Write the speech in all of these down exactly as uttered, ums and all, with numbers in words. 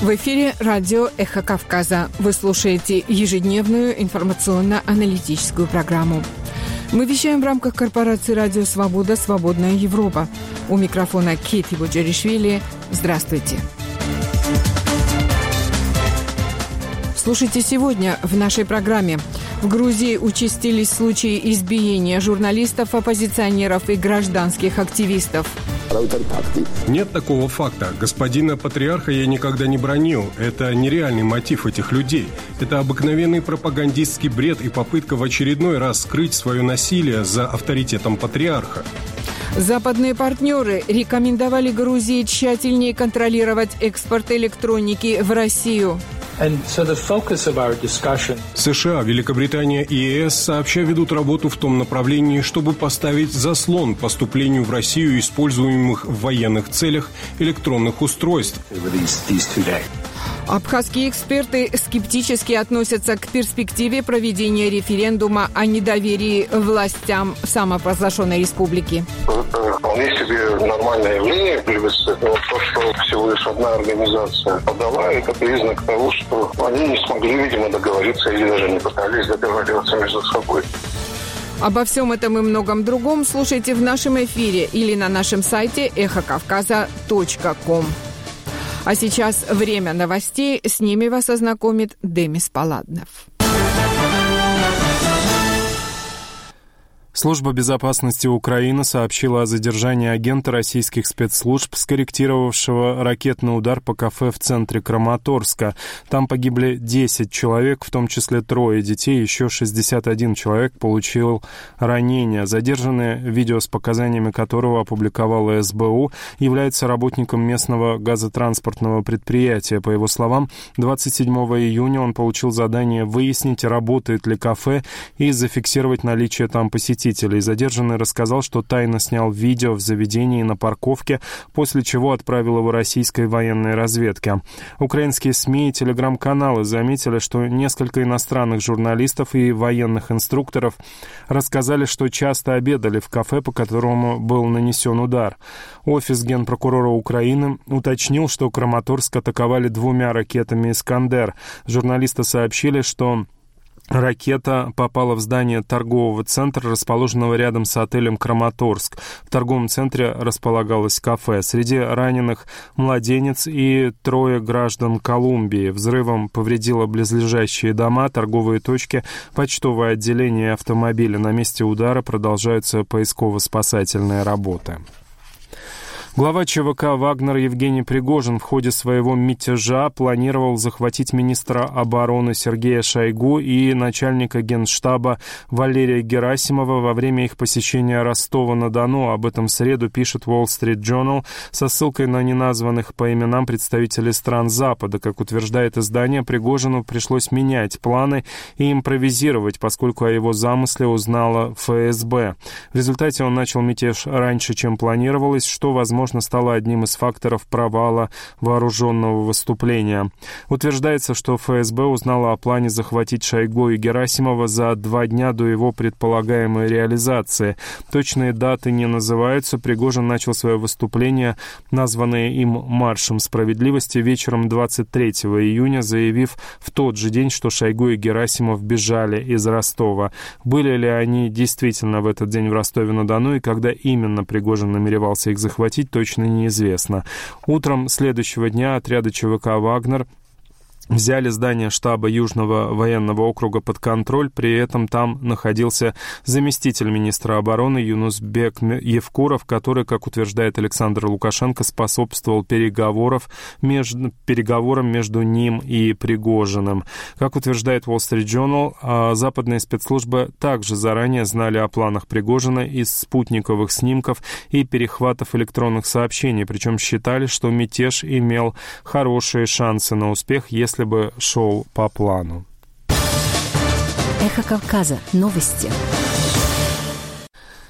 В эфире радио «Эхо Кавказа». Вы слушаете ежедневную информационно-аналитическую программу. Мы вещаем в рамках корпорации «Радио Свобода. Свободная Европа». У микрофона Кити Буджаришвили. Здравствуйте. Слушайте сегодня в нашей программе. В Грузии участились случаи избиения журналистов, оппозиционеров и гражданских активистов. Нет такого факта. Господина патриарха я никогда не бранил. Это нереальный мотив этих людей. Это обыкновенный пропагандистский бред и попытка в очередной раз скрыть свое насилие за авторитетом патриарха. Западные партнеры рекомендовали Грузии тщательнее контролировать экспорт электроники в Россию. США, Великобритания и ЕС сообща ведут работу в том направлении, чтобы поставить заслон поступлению в Россию используемых в военных целях электронных устройств. Абхазские эксперты скептически относятся к перспективе проведения референдума о недоверии властям самопровозглашенной республики. Это вполне себе нормальное явление. Но то, что всего лишь одна организация подала, это признак того, что они не смогли, видимо, договориться или даже не пытались договариваться между собой. Обо всем этом и многом другом слушайте в нашем эфире или на нашем сайте эхо кавказа точка ком. А сейчас время новостей. С ними вас ознакомит Демис Паладнов. Служба безопасности Украины сообщила о задержании агента российских спецслужб, скорректировавшего ракетный удар по кафе в центре Краматорска. Там погибли десять человек, в том числе трое детей, еще шестьдесят один человек получил ранения. Задержанный, видео с показаниями которого опубликовала эс бэ у, является работником местного газотранспортного предприятия. По его словам, двадцать седьмого июня он получил задание выяснить, работает ли кафе, и зафиксировать наличие там посетителей. Задержанный рассказал, что тайно снял видео в заведении на парковке, после чего отправил его российской военной разведке. Украинские СМИ и телеграм-каналы заметили, что несколько иностранных журналистов и военных инструкторов рассказали, что часто обедали в кафе, по которому был нанесен удар. Офис генпрокурора Украины уточнил, что Краматорск атаковали двумя ракетами «Искандер». Журналисты сообщили, что ракета попала в здание торгового центра, расположенного рядом с отелем «Краматорск». В торговом центре располагалось кафе. Среди раненых младенец и трое граждан Колумбии. Взрывом повредило близлежащие дома, торговые точки, почтовое отделение и автомобили. На месте удара продолжаются поисково-спасательные работы. Глава ЧВК «Вагнер» Евгений Пригожин в ходе своего мятежа планировал захватить министра обороны Сергея Шойгу и начальника Генштаба Валерия Герасимова во время их посещения Ростова-на-Дону. Об этом в среду пишет Wall Street Journal со ссылкой на неназванных по именам представителей стран Запада. Как утверждает издание, Пригожину пришлось менять планы и импровизировать, поскольку о его замысле узнала эф эс бэ. В результате он начал мятеж раньше, чем планировалось, что, возможно, стало одним из факторов провала вооруженного выступления. Утверждается, что эф эс бэ узнала о плане захватить Шойгу и Герасимова за два дня до его предполагаемой реализации. Точные даты не называются. Пригожин начал свое выступление, названное им «Маршем справедливости», вечером двадцать третьего июня, заявив в тот же день, что Шойгу и Герасимов бежали из Ростова. Были ли они действительно в этот день в Ростове-на-Дону и когда именно Пригожин намеревался их захватить, точно неизвестно. Утром следующего дня отряды ЧВК «Вагнер» взяли здание штаба Южного военного округа под контроль, при этом там находился заместитель министра обороны Юнусбек Евкуров, который, как утверждает Александр Лукашенко, способствовал переговоров между, переговорам между ним и Пригожиным. Как утверждает Wall Street Journal, западные спецслужбы также заранее знали о планах Пригожина из спутниковых снимков и перехватов электронных сообщений, причем считали, что мятеж имел хорошие шансы на успех, если если бы шел по плану. Эхо Кавказа. Новости.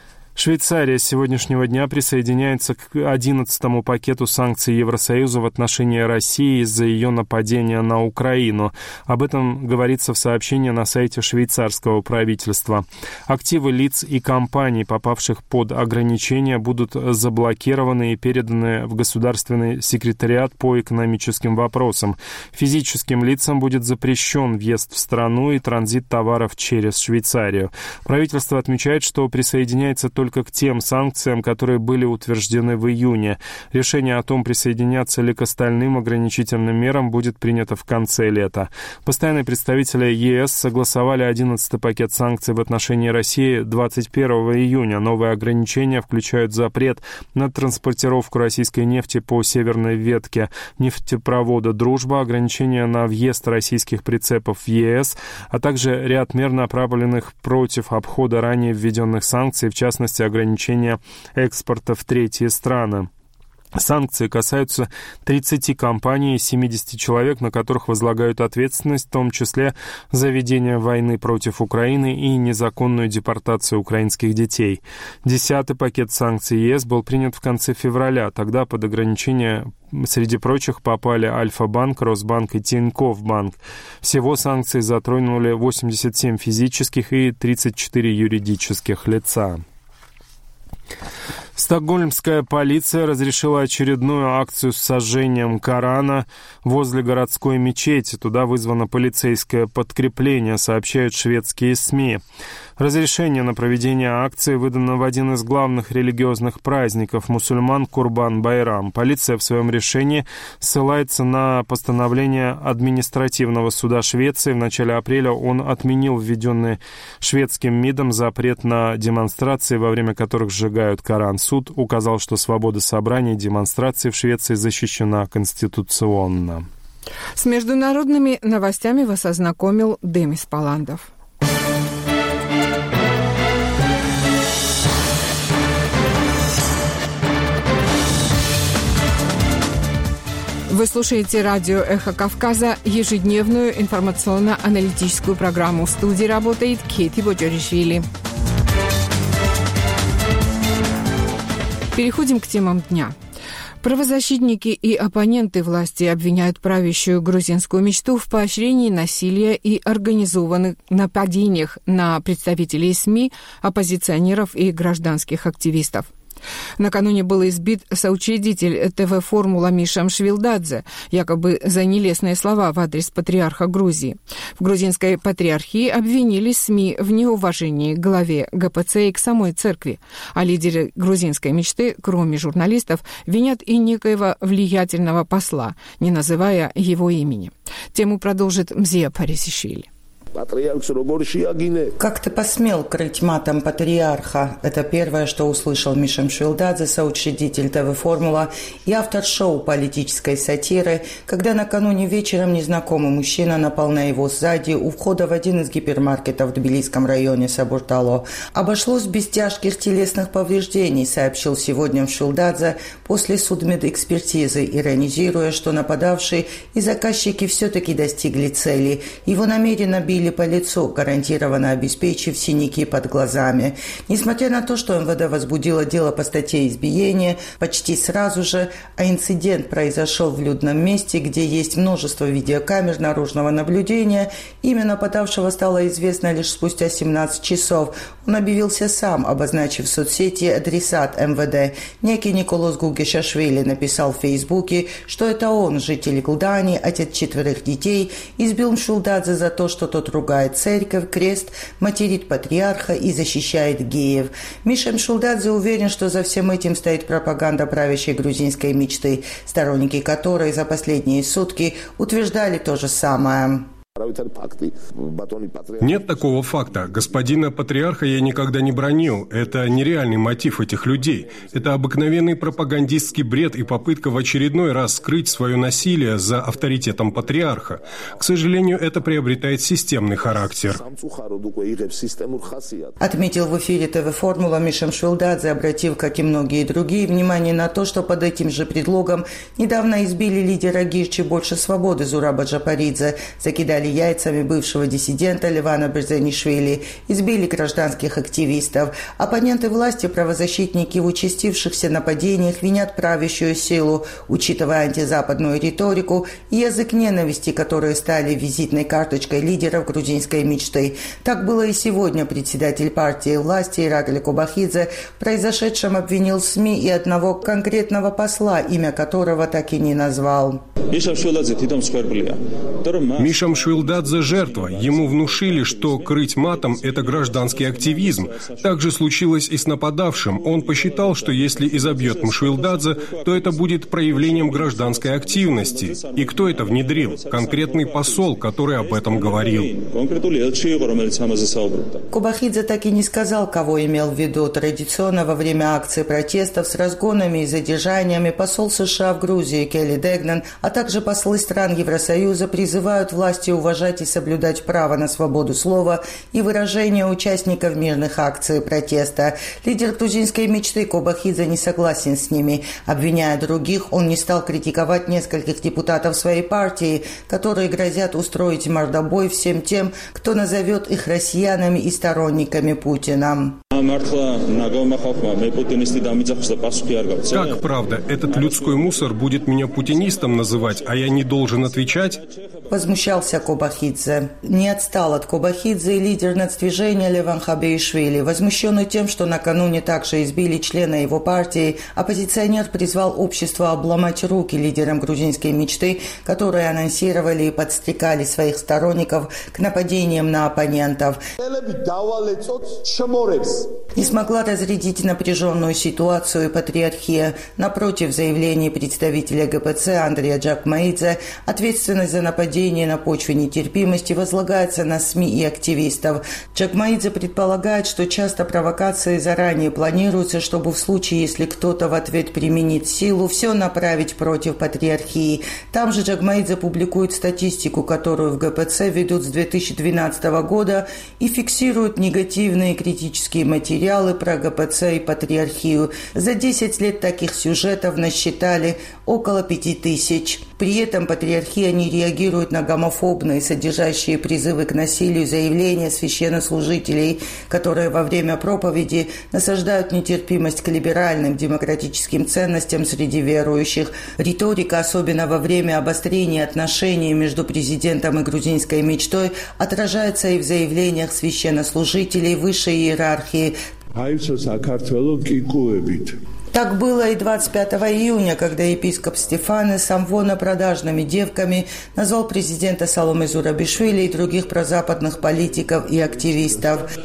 Швейцария с сегодняшнего дня присоединяется к одиннадцатому пакету санкций Евросоюза в отношении России из-за ее нападения на Украину. Об этом говорится в сообщении на сайте швейцарского правительства. Активы лиц и компаний, попавших под ограничения, будут заблокированы и переданы в Государственный секретариат по экономическим вопросам. Физическим лицам будет запрещен въезд в страну и транзит товаров через Швейцарию. Правительство отмечает, что присоединяется только только к тем санкциям, которые были утверждены в июне. Решение о том, присоединяться ли к остальным ограничительным мерам, будет принято в конце лета. Постоянные представители ЕС согласовали одиннадцатый пакет санкций в отношении России двадцать первого июня. Новые ограничения включают запрет на транспортировку российской нефти по северной ветке нефтепровода «Дружба», ограничения на въезд российских прицепов в ЕС, а также ряд мер, направленных против обхода ранее введенных санкций, в частности, ограничения экспорта в третьи страны. Санкции касаются тридцати компаний и семидесяти человек, на которых возлагают ответственность, в том числе за ведение войны против Украины и незаконную депортацию украинских детей. Десятый пакет санкций ЕС был принят в конце февраля. Тогда под ограничения среди прочих попали Альфа-банк, Росбанк и Тинькофф банк. Всего санкции затронули восемьдесят семь физических и тридцать четыре юридических лица. Стокгольмская полиция разрешила очередную акцию с сожжением Корана возле городской мечети. Туда вызвано полицейское подкрепление, сообщают шведские СМИ. Разрешение на проведение акции выдано в один из главных религиозных праздников мусульман Курбан-Байрам. Полиция в своем решении ссылается на постановление административного суда Швеции. В начале апреля он отменил введенный шведским МИДом запрет на демонстрации, во время которых сжигают Коран. Суд указал, что свобода собраний и демонстраций в Швеции защищена конституционно. С международными новостями вас ознакомил Демис Паландов. Вы слушаете радио «Эхо Кавказа», ежедневную информационно-аналитическую программу. В студии работает Кейти Боджоришвили. Переходим к темам дня. Правозащитники и оппоненты власти обвиняют правящую грузинскую мечту в поощрении насилия и организованных нападениях на представителей СМИ, оппозиционеров и гражданских активистов. Накануне был избит соучредитель ТВ «Формула» Миша Мшвилдадзе, якобы за нелестные слова в адрес патриарха Грузии. В грузинской патриархии обвинили СМИ в неуважении к главе ГПЦ и к самой церкви. А лидеры грузинской мечты, кроме журналистов, винят и некоего влиятельного посла, не называя его имени. Тему продолжит Мзия Парисишвили. Как ты посмел крыть матом патриарха? Это первое, что услышал Миша Мшвилдадзе, соучредитель ТВ «Формула» и автор шоу политической сатиры, когда накануне вечером незнакомый мужчина напал на его сзади у входа в один из гипермаркетов в тбилисском районе Сабуртало. Обошлось без тяжких телесных повреждений, сообщил сегодня Мшвилдадзе после судмедэкспертизы, иронизируя, что нападавшие и заказчики все-таки достигли цели. Его намеренно били по лицу, гарантированно обеспечив синяки под глазами. Несмотря на то, что МВД возбудило дело по статье избиения, почти сразу же, а инцидент произошел в людном месте, где есть множество видеокамер наружного наблюдения, имя нападавшего стало известно лишь спустя семнадцать часов. Он объявился сам, обозначив в соцсети адресат МВД. Некий Николос Гугешашвили написал в Фейсбуке, что это он, житель Глдани, отец четверых детей, избил Мшвилдадзе за то, что тот ругает церковь, крест, материт патриарха и защищает геев. Миша Мшвилдадзе уверен, что за всем этим стоит пропаганда правящей грузинской мечты, сторонники которой за последние сутки утверждали то же самое. Нет такого факта. Господина патриарха я никогда не бранил. Это нереальный мотив этих людей. Это обыкновенный пропагандистский бред и попытка в очередной раз скрыть свое насилие за авторитетом патриарха. К сожалению, это приобретает системный характер. Отметил в эфире ТВ «Формула» Миша Мшвилдадзе, обратив, как и многие другие, внимание на то, что под этим же предлогом недавно избили лидера Гирчи «Больше свободы» Зураба Джапаридзе, закидали яйцами бывшего диссидента Левана Берзанишвили, избили гражданских активистов. Оппоненты власти, правозащитники в участившихся нападениях винят правящую силу, учитывая антизападную риторику и язык ненависти, которые стали визитной карточкой лидеров грузинской мечты. Так было и сегодня. Председатель партии власти Иракли Кобахидзе в произошедшем обвинил СМИ и одного конкретного посла, имя которого так и не назвал. Мишам Швилдадзе – жертва. Ему внушили, что крыть матом – это гражданский активизм. Так же случилось и с нападавшим. Он посчитал, что если изобьет Мшвилдадзе, то это будет проявлением гражданской активности. И кто это внедрил? Конкретный посол, который об этом говорил. Кобахидзе так и не сказал, кого имел в виду. Традиционно во время акции протестов с разгонами и задержаниями посол США в Грузии Келли Дегнан, а также послы стран Евросоюза призывают власти уважать и соблюдать право на свободу слова и выражения участников мирных акций протеста. Лидер грузинской мечты Кобахидзе не согласен с ними. Обвиняя других, он не стал критиковать нескольких депутатов своей партии, которые грозят устроить мордобой всем тем, кто назовет их россиянами и сторонниками Путина. Как правда, этот людской мусор будет меня путинистом называть, а я не должен отвечать? Возмущался Кобахидзе. Не отстал от Кобахидзе и лидер нацдвижения Леван Хабеишвили. Возмущенный тем, что накануне также избили члена его партии, оппозиционер призвал общество обломать руки лидерам грузинской мечты, которые анонсировали и подстрекали своих сторонников к нападениям на оппонентов. Не смогла разрядить напряженную ситуацию патриархия. Напротив, заявление представителя ГПЦ Андрея Джакмаидзе, ответственность за нападение на почве нетерпимости возлагается на СМИ и активистов. Джакмаидзе предполагает, что часто провокации заранее планируются, чтобы в случае, если кто-то в ответ применит силу, все направить против патриархии. Там же Джакмаидзе публикует статистику, которую в ГПЦ ведут с две тысячи двенадцатого года и фиксирует негативные критические материалы про ГПЦ и патриархию. За десять лет таких сюжетов насчитали около пяти тысяч. При этом патриархия не реагирует на гомофобные, содержащие призывы к насилию заявления священнослужителей, которые во время проповеди насаждают нетерпимость к либеральным демократическим ценностям среди верующих. Риторика, особенно во время обострения отношений между президентом и грузинской мечтой, отражается и в заявлениях священнослужителей высшей иерархии. Так было и двадцать пятого июня, когда епископ Стефанес Амвона продажными девками назвал президента Саломе Зурабишвили и других прозападных политиков и активистов.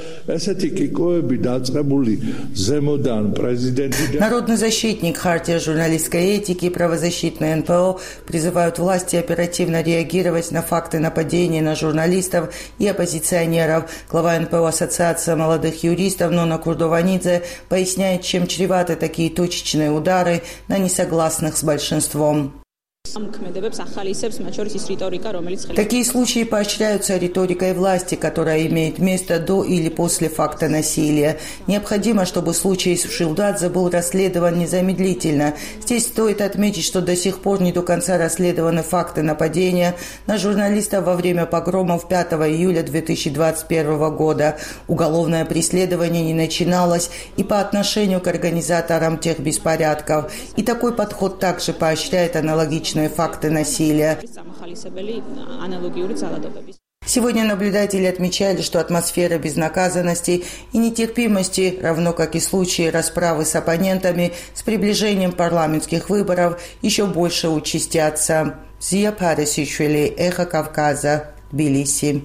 Народный защитник, Хартия журналистской этики и правозащитный эн пэ о призывают власти оперативно реагировать на факты нападений на журналистов и оппозиционеров. Глава эн пэ о Ассоциации молодых юристов Нона Курдованидзе поясняет, чем чреваты такие точечные удары на несогласных с большинством. Такие случаи поощряются риторикой власти, которая имеет место до или после факта насилия. Необходимо, чтобы случай с Швилдадзе был расследован незамедлительно. Здесь стоит отметить, что до сих пор не до конца расследованы факты нападения на журналистов во время погромов пятого июля две тысячи двадцать первого года. Уголовное преследование не начиналось и по отношению к организаторам тех беспорядков. И такой подход также поощряет аналогичные факты насилия. Сегодня наблюдатели отмечали, что атмосфера безнаказанности и нетерпимости, равно как и случаи расправы с оппонентами, с приближением парламентских выборов еще больше участятся. Зия Парисишвили, Эхо Кавказа, Тбилиси.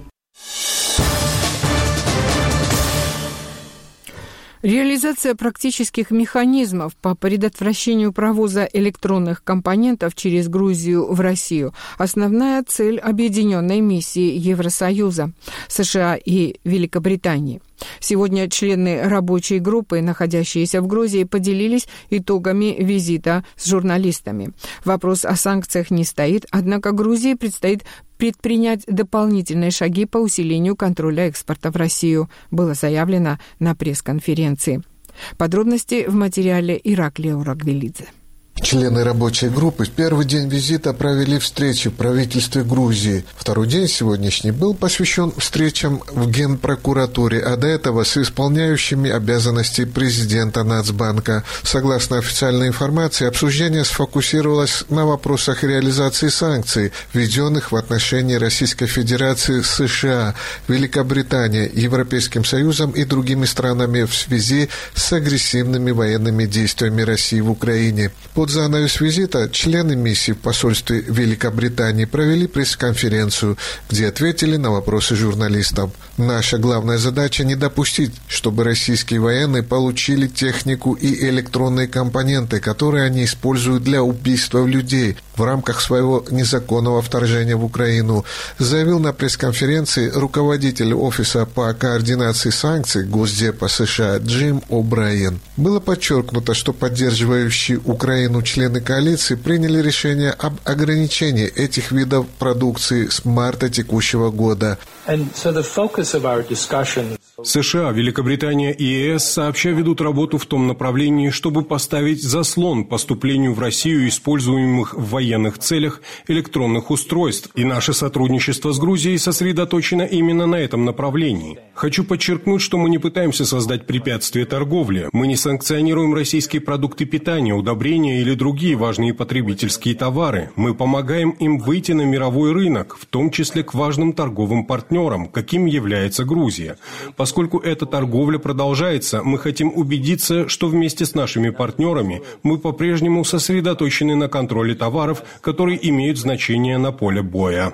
Реализация практических механизмов по предотвращению провоза электронных компонентов через Грузию в Россию – основная цель объединенной миссии Евросоюза, США и Великобритании. Сегодня члены рабочей группы, находящиеся в Грузии, поделились итогами визита с журналистами. Вопрос о санкциях не стоит, однако Грузии предстоит предпринять дополнительные шаги по усилению контроля экспорта в Россию, было заявлено на пресс-конференции. Подробности в материале Ираклия Урагвелидзе. Члены рабочей группы в первый день визита провели встречи в правительстве Грузии. Второй день сегодняшний был посвящен встречам в Генпрокуратуре, а до этого с исполняющими обязанности президента Нацбанка. Согласно официальной информации, обсуждение сфокусировалось на вопросах реализации санкций, введенных в отношении Российской Федерации, США, Великобритании, Европейским Союзом и другими странами в связи с агрессивными военными действиями России в Украине. Под занавес визита члены миссии в посольстве Великобритании провели пресс-конференцию, где ответили на вопросы журналистов. Наша главная задача – не допустить, чтобы российские военные получили технику и электронные компоненты, которые они используют для убийства людей в рамках своего незаконного вторжения в Украину, заявил на пресс-конференции руководитель Офиса по координации санкций Госдепа США Джим О'Брайен. Было подчеркнуто, что поддерживающие Украину члены коалиции приняли решение об ограничении этих видов продукции с марта текущего года. США, Великобритания и ЕС сообща ведут работу в том направлении, чтобы поставить заслон поступлению в Россию используемых в военных целях электронных устройств, и наше сотрудничество с Грузией сосредоточено именно на этом направлении. Хочу подчеркнуть, что мы не пытаемся создать препятствия торговле, мы не санкционируем российские продукты питания, удобрения или другие важные потребительские товары. Мы помогаем им выйти на мировой рынок, в том числе к важным торговым партнерам, каким является Грузия. Поскольку эта торговля продолжается, мы хотим убедиться, что вместе с нашими партнерами мы по-прежнему сосредоточены на контроле товаров, которые имеют значение на поле боя.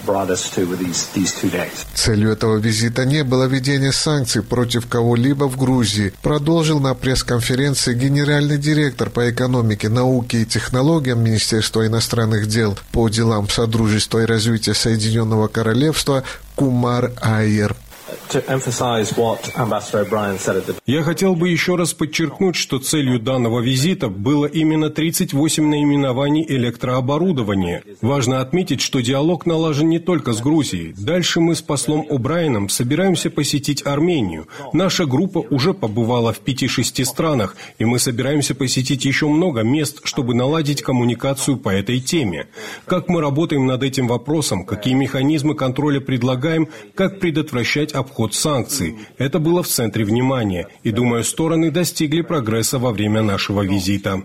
Целью этого визита не было введение санкций против кого-либо в Грузии, продолжил на пресс-конференции генеральный директор по экономике, науке и технологиям Министерства иностранных дел по делам Содружества и развития Соединенного Королевства Кумар Айер. Я хотел бы еще раз подчеркнуть, что целью данного визита было именно тридцать восемь наименований электрооборудования. Важно отметить, что диалог налажен не только с Грузией. Дальше мы с послом О'Брайеном собираемся посетить Армению. Наша группа уже побывала в пяти-шести странах, и мы собираемся посетить еще много мест, чтобы наладить коммуникацию по этой теме. Как мы работаем над этим вопросом, какие механизмы контроля предлагаем, как предотвращать обход санкций. Это было в центре внимания, и, думаю, стороны достигли прогресса во время нашего визита.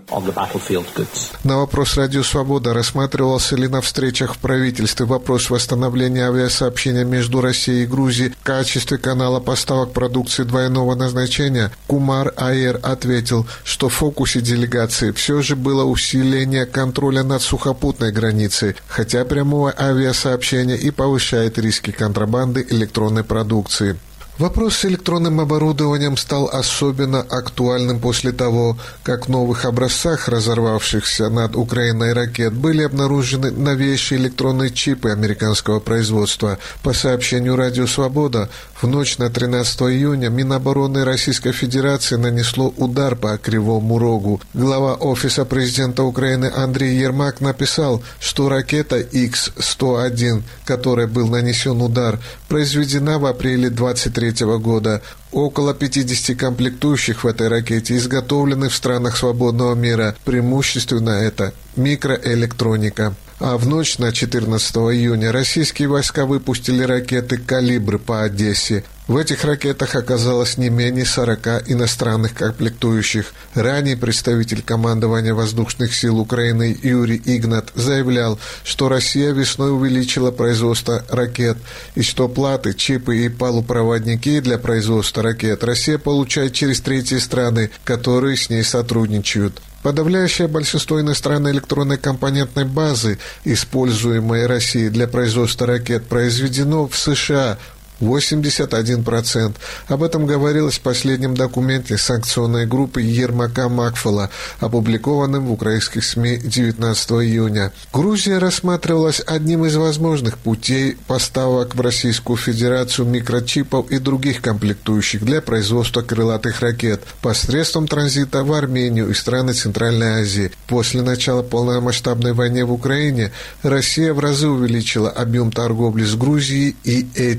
На вопрос «Радио Свобода», рассматривался ли на встречах в правительстве вопрос восстановления авиасообщения между Россией и Грузией в качестве канала поставок продукции двойного назначения, Кумар Айер ответил, что в фокусе делегации все же было усиление контроля над сухопутной границей, хотя прямого авиасообщения и повышает риски контрабанды электронной продукции. Вопрос с электронным оборудованием стал особенно актуальным после того, как в новых образцах разорвавшихся над Украиной ракет были обнаружены новейшие электронные чипы американского производства. По сообщению «Радио Свобода», в ночь на тринадцатое июня Минобороны Российской Федерации нанесло удар по Кривому Рогу. Глава Офиса президента Украины Андрей Ермак написал, что ракета икс сто один, которой был нанесен удар, произведена в апреле двадцать третьего года. Около пятидесяти комплектующих в этой ракете изготовлены в странах свободного мира. Преимущественно это микроэлектроника. А в ночь на четырнадцатое июня российские войска выпустили ракеты «Калибр» по Одессе. В этих ракетах оказалось не менее сорока иностранных комплектующих. Ранее представитель командования воздушных сил Украины Юрий Игнат заявлял, что Россия весной увеличила производство ракет, и что платы, чипы и полупроводники для производства ракет Россия получает через третьи страны, которые с ней сотрудничают. Подавляющее большинство иностранной электронной компонентной базы, используемой Россией для производства ракет, произведено в США – восемьдесят один процент. Об этом говорилось в последнем документе санкционной группы Ермака Макфола, опубликованном в украинских СМИ девятнадцатого июня. Грузия рассматривалась одним из возможных путей поставок в Российскую Федерацию микрочипов и других комплектующих для производства крылатых ракет посредством транзита в Армению и страны Центральной Азии. После начала полномасштабной войны в Украине Россия в разы увеличила объем торговли с Грузией и этими странами.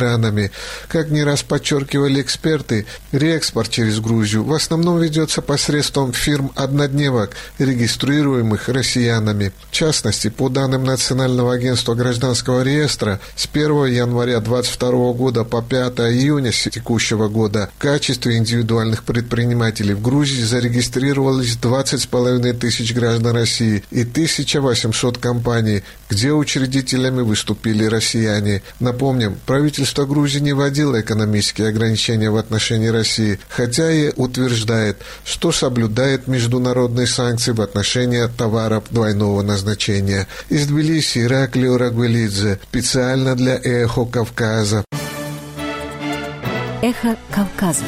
странами. Как не раз подчеркивали эксперты, реэкспорт через Грузию в основном ведется посредством фирм-однодневок, регистрируемых россиянами. В частности, по данным Национального агентства гражданского реестра, с первого января две тысячи двадцать второго года по пятое июня текущего года в качестве индивидуальных предпринимателей в Грузии зарегистрировалось двадцать с половиной тысяч граждан России и тысяча восемьсот компаний, где учредителями выступили россияне. Напомним, правительство Грузии не вводило экономические ограничения в отношении России, хотя и утверждает, что соблюдает международные санкции в отношении товаров двойного назначения. Из Тбилиси Ираклий Рагвелидзе, специально для «Эхо Кавказа». «Эхо Кавказа».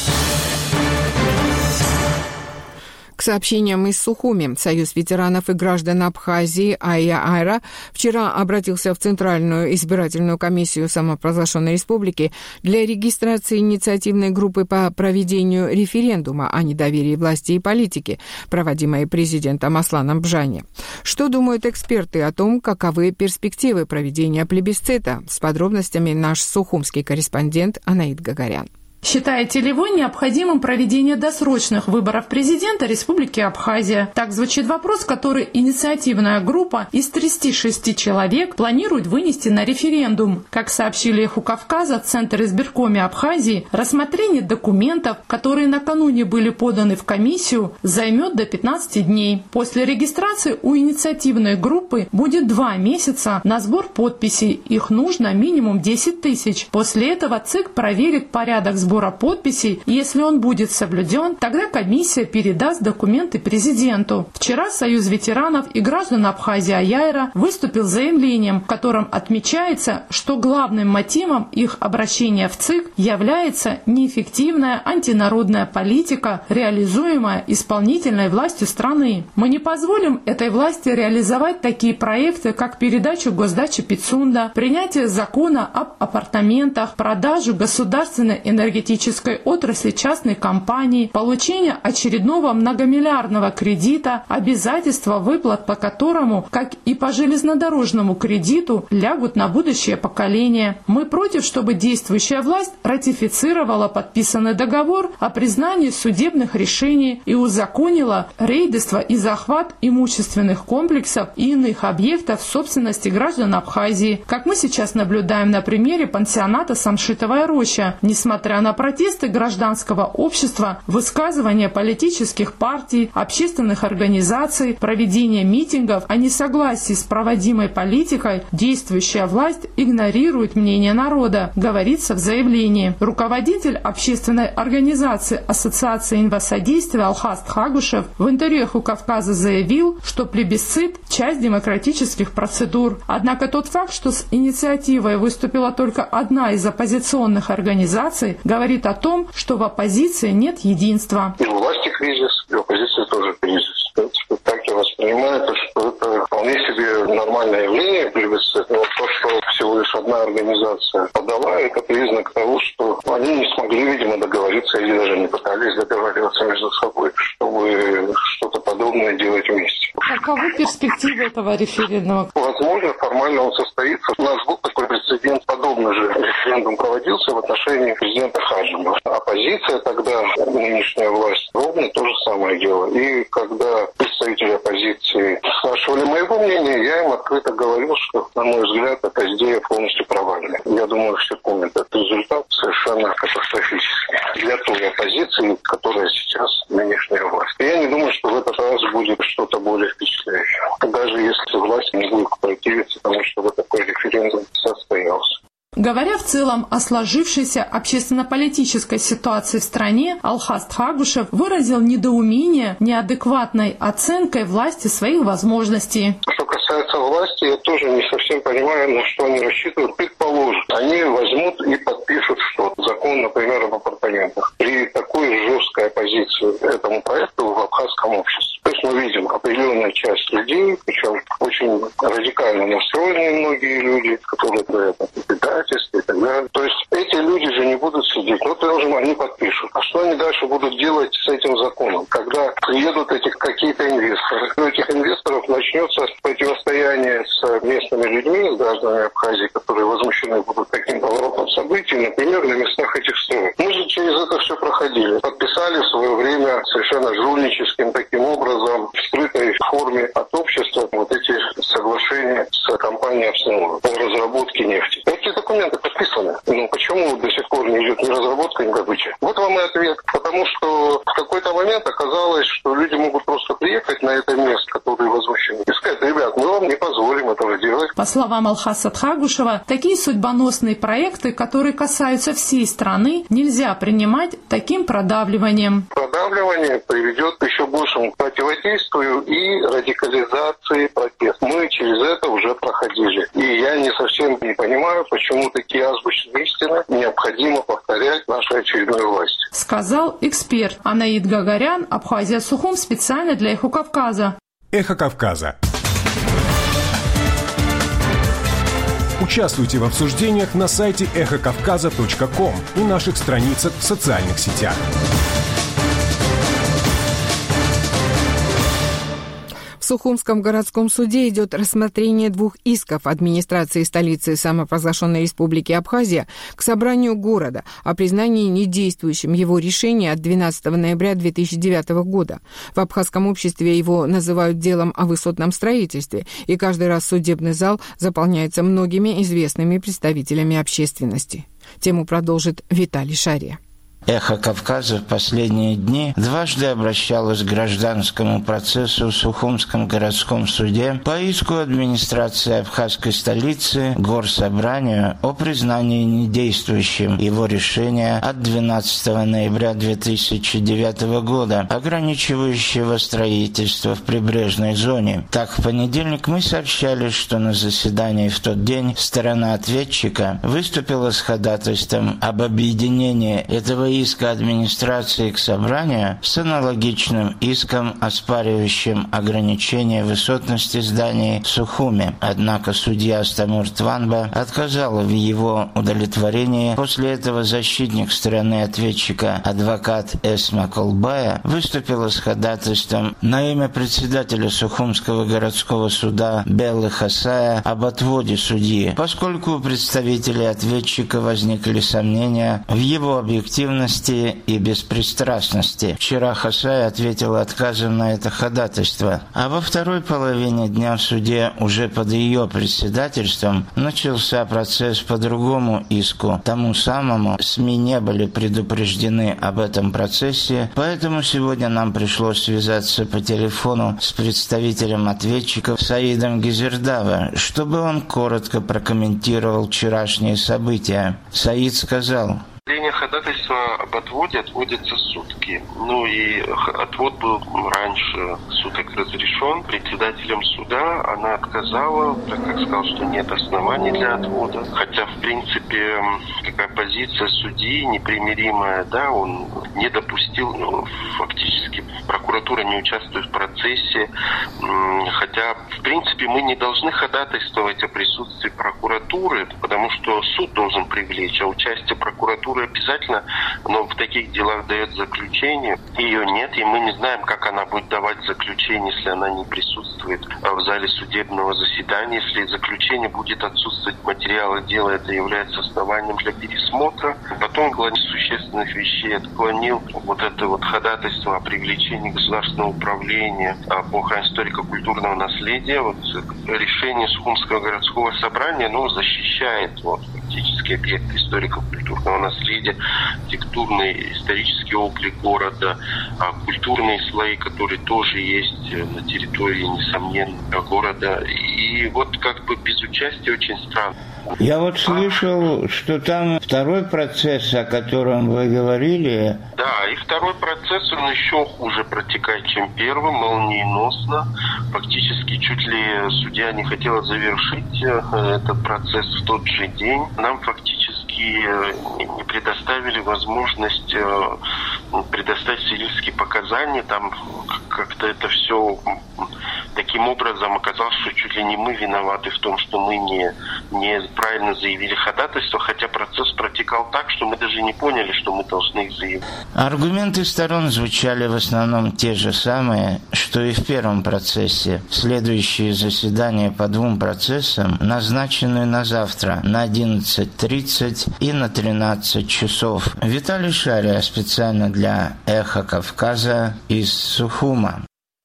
К сообщениям из Сухуми. Союз ветеранов и граждан Абхазии Ая-Айра вчера обратился в Центральную избирательную комиссию самопровозглашенной республики для регистрации инициативной группы по проведению референдума о недоверии власти и политики, проводимой президентом Асланом Бжани. Что думают эксперты о том, каковы перспективы проведения плебисцита? С подробностями наш сухумский корреспондент Анаид Гагарян. Считаете ли вы необходимым проведение досрочных выборов президента Республики Абхазия? Так звучит вопрос, который инициативная группа из тридцати шести человек планирует вынести на референдум. Как сообщили «Эху Кавказа», в Центр избиркоме Абхазии рассмотрение документов, которые накануне были поданы в комиссию, займет до пятнадцати дней. После регистрации у инициативной группы будет два месяца на сбор подписей. Их нужно минимум десять тысяч. После этого ЦИК проверит порядок сбора сбора подписей, и если он будет соблюден, тогда комиссия передаст документы президенту. Вчера Союз ветеранов и граждан Абхазии Аяйра выступил с заявлением, в котором отмечается, что главным мотивом их обращения в ЦИК является неэффективная антинародная политика, реализуемая исполнительной властью страны. Мы не позволим этой власти реализовать такие проекты, как передачу госдачи Пицунда, принятие закона об апартаментах, продажу государственной энергетической отрасли частной компании, получение очередного многомиллиардного кредита, обязательства выплат по которому, как и по железнодорожному кредиту, лягут на будущее поколение. Мы против, чтобы действующая власть ратифицировала подписанный договор о признании судебных решений и узаконила рейдерство и захват имущественных комплексов и иных объектов собственности граждан Абхазии, как мы сейчас наблюдаем на примере пансионата «Самшитовая роща». Несмотря на протесты гражданского общества, высказывания политических партий, общественных организаций, проведение митингов о несогласии с проводимой политикой, действующая власть игнорирует мнение народа, говорится в заявлении. Руководитель общественной организации Ассоциации инвасодействия Алхаст Хагушев в интервью «Эху Кавказа» заявил, что плебисцит – часть демократических процедур. Однако тот факт, что с инициативой выступила только одна из оппозиционных организаций, говорит о том, что в оппозиции нет единства. И у власти кризис, и у оппозиции тоже кризис. Так я воспринимаю, что это вполне себе нормальное явление, плебисцит. Но то, что всего лишь одна организация подала, это признак того, что они не смогли, видимо, договориться или даже не пытались договариваться между собой, чтобы что-то подобное делать вместе. Каковы перспективы этого референдума? Возможно, формально он состоится. У нас был такой прецедент, подобный же референдум проводился в отношении президента Хаджима. Оппозиция тогда, нынешняя власть, ровно то же самое дело. И когда представители оппозиции спрашивали моего мнения, я им открыто говорил, что, на мой взгляд, эта идея полностью провальная. Я думаю, все помнят этот результат совершенно катастрофический для той оппозиции, которая сейчас нынешняя власть. И я не думаю, что в этот раз будет что-то более впечатляющее. Даже если власть не будет противиться тому, чтобы такой референдум состоялся. Говоря в целом о сложившейся общественно-политической ситуации в стране, Алхаст Хагушев выразил недоумение неадекватной оценкой власти своих возможностей. Что касается власти, я тоже не совсем понимаю, на что они рассчитывают. Предположим, они возьмут и подпишут что-то. Закон, например, об апартаментах. При такой жесткой оппозиции этому проекту в абхазском обществе. есть мы видим определенную часть людей, причем очень радикально настроенные многие люди, которые говорят о предательстве и так далее. То есть эти люди же не будут сидеть. Ну, предположим, они подпишут. А что они дальше будут делать с этим законом? Когда приедут эти какие-то инвесторы. У этих инвесторов начнется противостояние с местными людьми, с гражданами Абхазии, которые возмущены будут таким поворотом событий, например, на местах этих строек. Мы же через это все проходили. Подписали в свое время совершенно жульническим таким образом, в скрытой форме от общества, вот эти соглашения с компанией «Апснур» по разработке нефти. Эти документы подписаны. Ну, почему до сих пор не идет ни разработка, ни добыча? Вот вам и ответ. Потому что в какой-то момент оказалось, что люди могут просто приехать на это место, которые возмущены, и сказать: ребят, мы вам не позволим этого делать. По словам Алхаса Тхагушева, такие судьбоносные проекты, которые касаются всей страны, нельзя принимать таким продавливанием. Продавливание приведет к еще большему противодействию и радикализации протеста. Мы через это уже проходили. И я не совсем не понимаю, почему такие азбучные истины необходимо повторять нашей очередной власти. Сказал эксперт Анаид Гагарян, Абхазия Сухум, специально для Эхо Кавказа. Эхо Кавказа. Участвуйте в обсуждениях на сайте эхо кавказа точка ком и наших страницах в социальных сетях. В Сухумском городском суде идет рассмотрение двух исков администрации столицы самопровозглашенной республики Абхазия к собранию города о признании недействующим его решения от двенадцатого ноября две тысячи девятого года. В абхазском обществе его называют делом о высотном строительстве, и каждый раз судебный зал заполняется многими известными представителями общественности. Тему продолжит Виталий Шария. Эхо Кавказа в последние дни дважды обращалось к гражданскому процессу в Сухумском городском суде по иску администрации абхазской столицы Горсобранию о признании недействующим его решения от двенадцатого ноября две тысячи девятого года, ограничивающего строительство в прибрежной зоне. Так, в понедельник мы сообщали, что на заседании в тот день сторона ответчика выступила с ходатайством об объединении этого иска администрации к собранию с аналогичным иском, оспаривающим ограничение высотности зданий в Сухуме. Однако судья Астамур Тванба отказала в его удовлетворении. После этого защитник стороны ответчика, адвокат Эсма Колбая, выступила с ходатайством на имя председателя Сухумского городского суда Беллы Хасая об отводе судьи, поскольку у представителей ответчика возникли сомнения в его объективности и беспристрастности. Вчера Хасай ответила отказом на это ходатайство, а во второй половине дня в суде уже под ее председательством начался процесс по другому иску. Тому самому СМИ не были предупреждены об этом процессе, поэтому сегодня нам пришлось связаться по телефону с представителем ответчиков Саидом Гизердава, чтобы он коротко прокомментировал вчерашние события. Саид сказал: ходатайство об отводе отводится сутки. Ну и отвод был раньше суток разрешен. Председателем суда она отказала, так как сказала, что нет оснований для отвода. Хотя, в принципе, такая позиция судьи непримиримая, да, он не допустил, ну, фактически прокуратура не участвует в процессе. Хотя, в принципе, мы не должны ходатайствовать о присутствии прокуратуры, потому что суд должен привлечь, а участие прокуратуры обязательно, но в таких делах дает заключение. Ее нет, и мы не знаем, как она будет давать заключение, если она не присутствует в зале судебного заседания. Если заключение будет отсутствовать, материалы дела, это является основанием для пересмотра. Потом глава существенных вещей отклонил вот это вот ходатайство о привлечении государственного управления по охране историко-культурного наследия. Вот решение Сухумского городского собрания, ну, защищает вот фактически объекты историко-культурного наследия, архитектурный исторический облик города, культурные слои, которые тоже есть на территории, несомненно, города. И вот как бы без участия очень странно. Я вот слышал, что там второй процесс, о котором вы говорили. Да, и второй процесс, он еще хуже протекает, чем первый, молниеносно. Фактически чуть ли судья не хотела завершить этот процесс в тот же день. Нам фактически все-таки не предоставили возможность предоставить свидетельские показания. Там как-то это все таким образом оказалось, что чуть ли не мы виноваты в том, что мы не, не правильно заявили ходатайство, хотя процесс протекал так, что мы даже не поняли, что мы должны их заявить. Аргументы сторон звучали в основном те же самые, что и в первом процессе. Следующие заседания по двум процессам назначены на завтра на одиннадцать тридцать и на тринадцать часов. Виталий Шария специально для «Эхо Кавказа» из Сухума.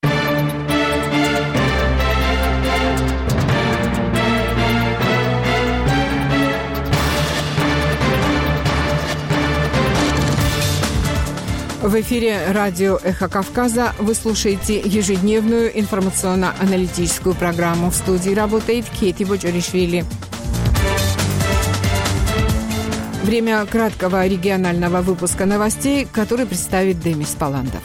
В эфире радио «Эхо Кавказа» вы слушаете ежедневную информационно-аналитическую программу. В студии работает Кети Боджоришвили. Время краткого регионального выпуска новостей, который представит Демис Паландов.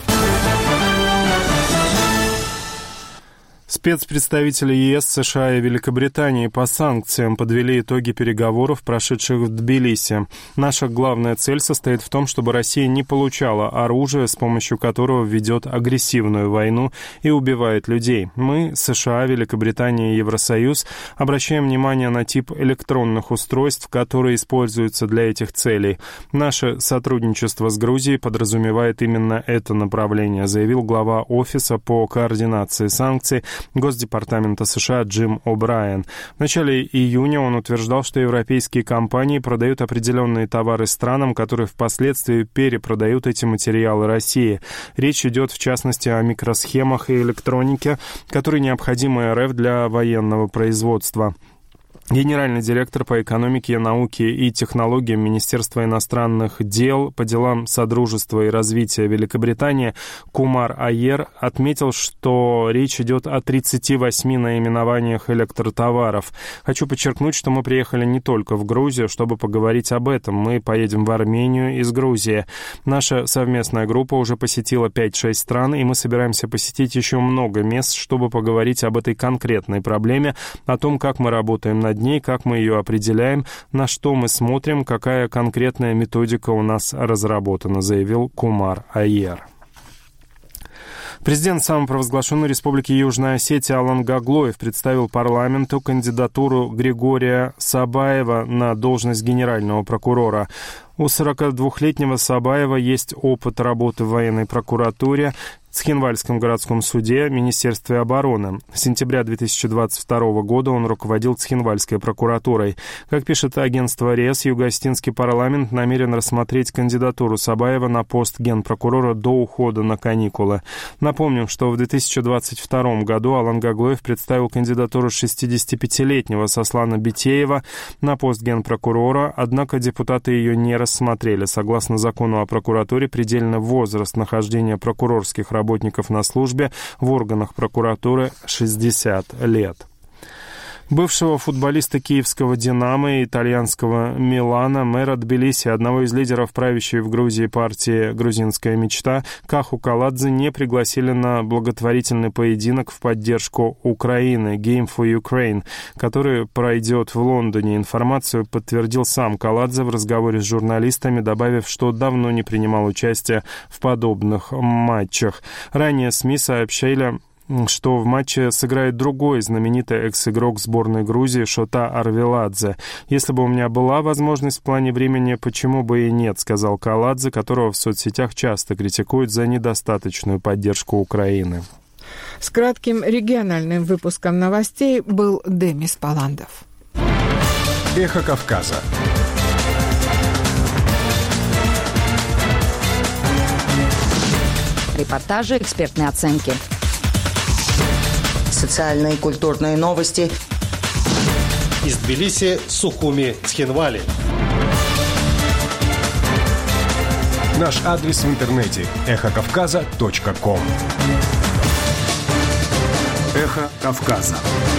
Спецпредставители ЕС, США и Великобритании по санкциям подвели итоги переговоров, прошедших в Тбилиси. Наша главная цель состоит в том, чтобы Россия не получала оружие, с помощью которого ведет агрессивную войну и убивает людей. Мы, США, Великобритания и Евросоюз, обращаем внимание на тип электронных устройств, которые используются для этих целей. Наше сотрудничество с Грузией подразумевает именно это направление, заявил глава Офиса по координации санкций Госдепартамента США Джим О'Брайен. В начале июня он утверждал, что европейские компании продают определенные товары странам, которые впоследствии перепродают эти материалы России. Речь идет, в частности, о микросхемах и электронике, которые необходимы РФ для военного производства. Генеральный директор по экономике, науке и технологиям Министерства иностранных дел по делам Содружества и развития Великобритании Кумар Айер отметил, что речь идет о тридцати восьми наименованиях электротоваров. Хочу подчеркнуть, что мы приехали не только в Грузию, чтобы поговорить об этом. Мы поедем в Армению из Грузии. Наша совместная группа уже посетила пять-шесть стран, и мы собираемся посетить еще много мест, чтобы поговорить об этой конкретной проблеме, о том, как мы работаем над ней, как мы ее определяем, на что мы смотрим, какая конкретная методика у нас разработана, заявил Кумар Айер. Президент самопровозглашенной Республики Южная Осетия Алан Гаглоев представил парламенту кандидатуру Григория Сабаева на должность генерального прокурора. У сорокадвухлетнего Сабаева есть опыт работы в военной прокуратуре, Цхинвальском городском суде, Министерстве обороны. С сентября две тысячи двадцать второго года он руководил Цхинвальской прокуратурой. Как пишет агентство РЕС, Юго-Осетинский парламент намерен рассмотреть кандидатуру Сабаева на пост генпрокурора до ухода на каникулы. Напомним, что в две тысячи двадцать втором году Алан Гаглоев представил кандидатуру шестидесятипятилетнего Сослана Битеева на пост генпрокурора, однако депутаты ее не рассмотрели. Согласно закону о прокуратуре, предельный возраст нахождения прокурорских работников работников на службе в органах прокуратуры шестьдесят лет. Бывшего футболиста киевского «Динамо» и итальянского «Милана», мэра Тбилиси, одного из лидеров правящей в Грузии партии «Грузинская мечта», Каху Каладзе не пригласили на благотворительный поединок в поддержку Украины «Game for Ukraine», который пройдет в Лондоне. Информацию подтвердил сам Каладзе в разговоре с журналистами, добавив, что давно не принимал участия в подобных матчах. Ранее СМИ сообщили, что в матче сыграет другой знаменитый экс-игрок сборной Грузии Шота Арвеладзе. «Если бы у меня была возможность в плане времени, почему бы и нет», — сказал Каладзе, которого в соцсетях часто критикуют за недостаточную поддержку Украины. С кратким региональным выпуском новостей был Демис Паландов. Эхо Кавказа. Репортажи, экспертные оценки. Социальные и культурные новости. Из Тбилиси, Сухуми, Цхинвали. Наш адрес в интернете – эхо кавказа точка ком. Эхо Кавказа.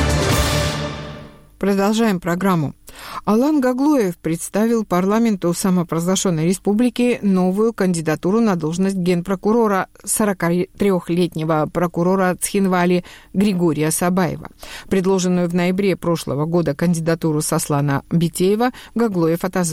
Продолжаем программу. Алан Гаглоев представил парламенту самопровозглашенной республики новую кандидатуру на должность генпрокурора сорокатрёхлетнего прокурора Цхинвали Григория Сабаева. Предложенную в ноябре прошлого года кандидатуру Сослана Битеева Гаглоев отозвал.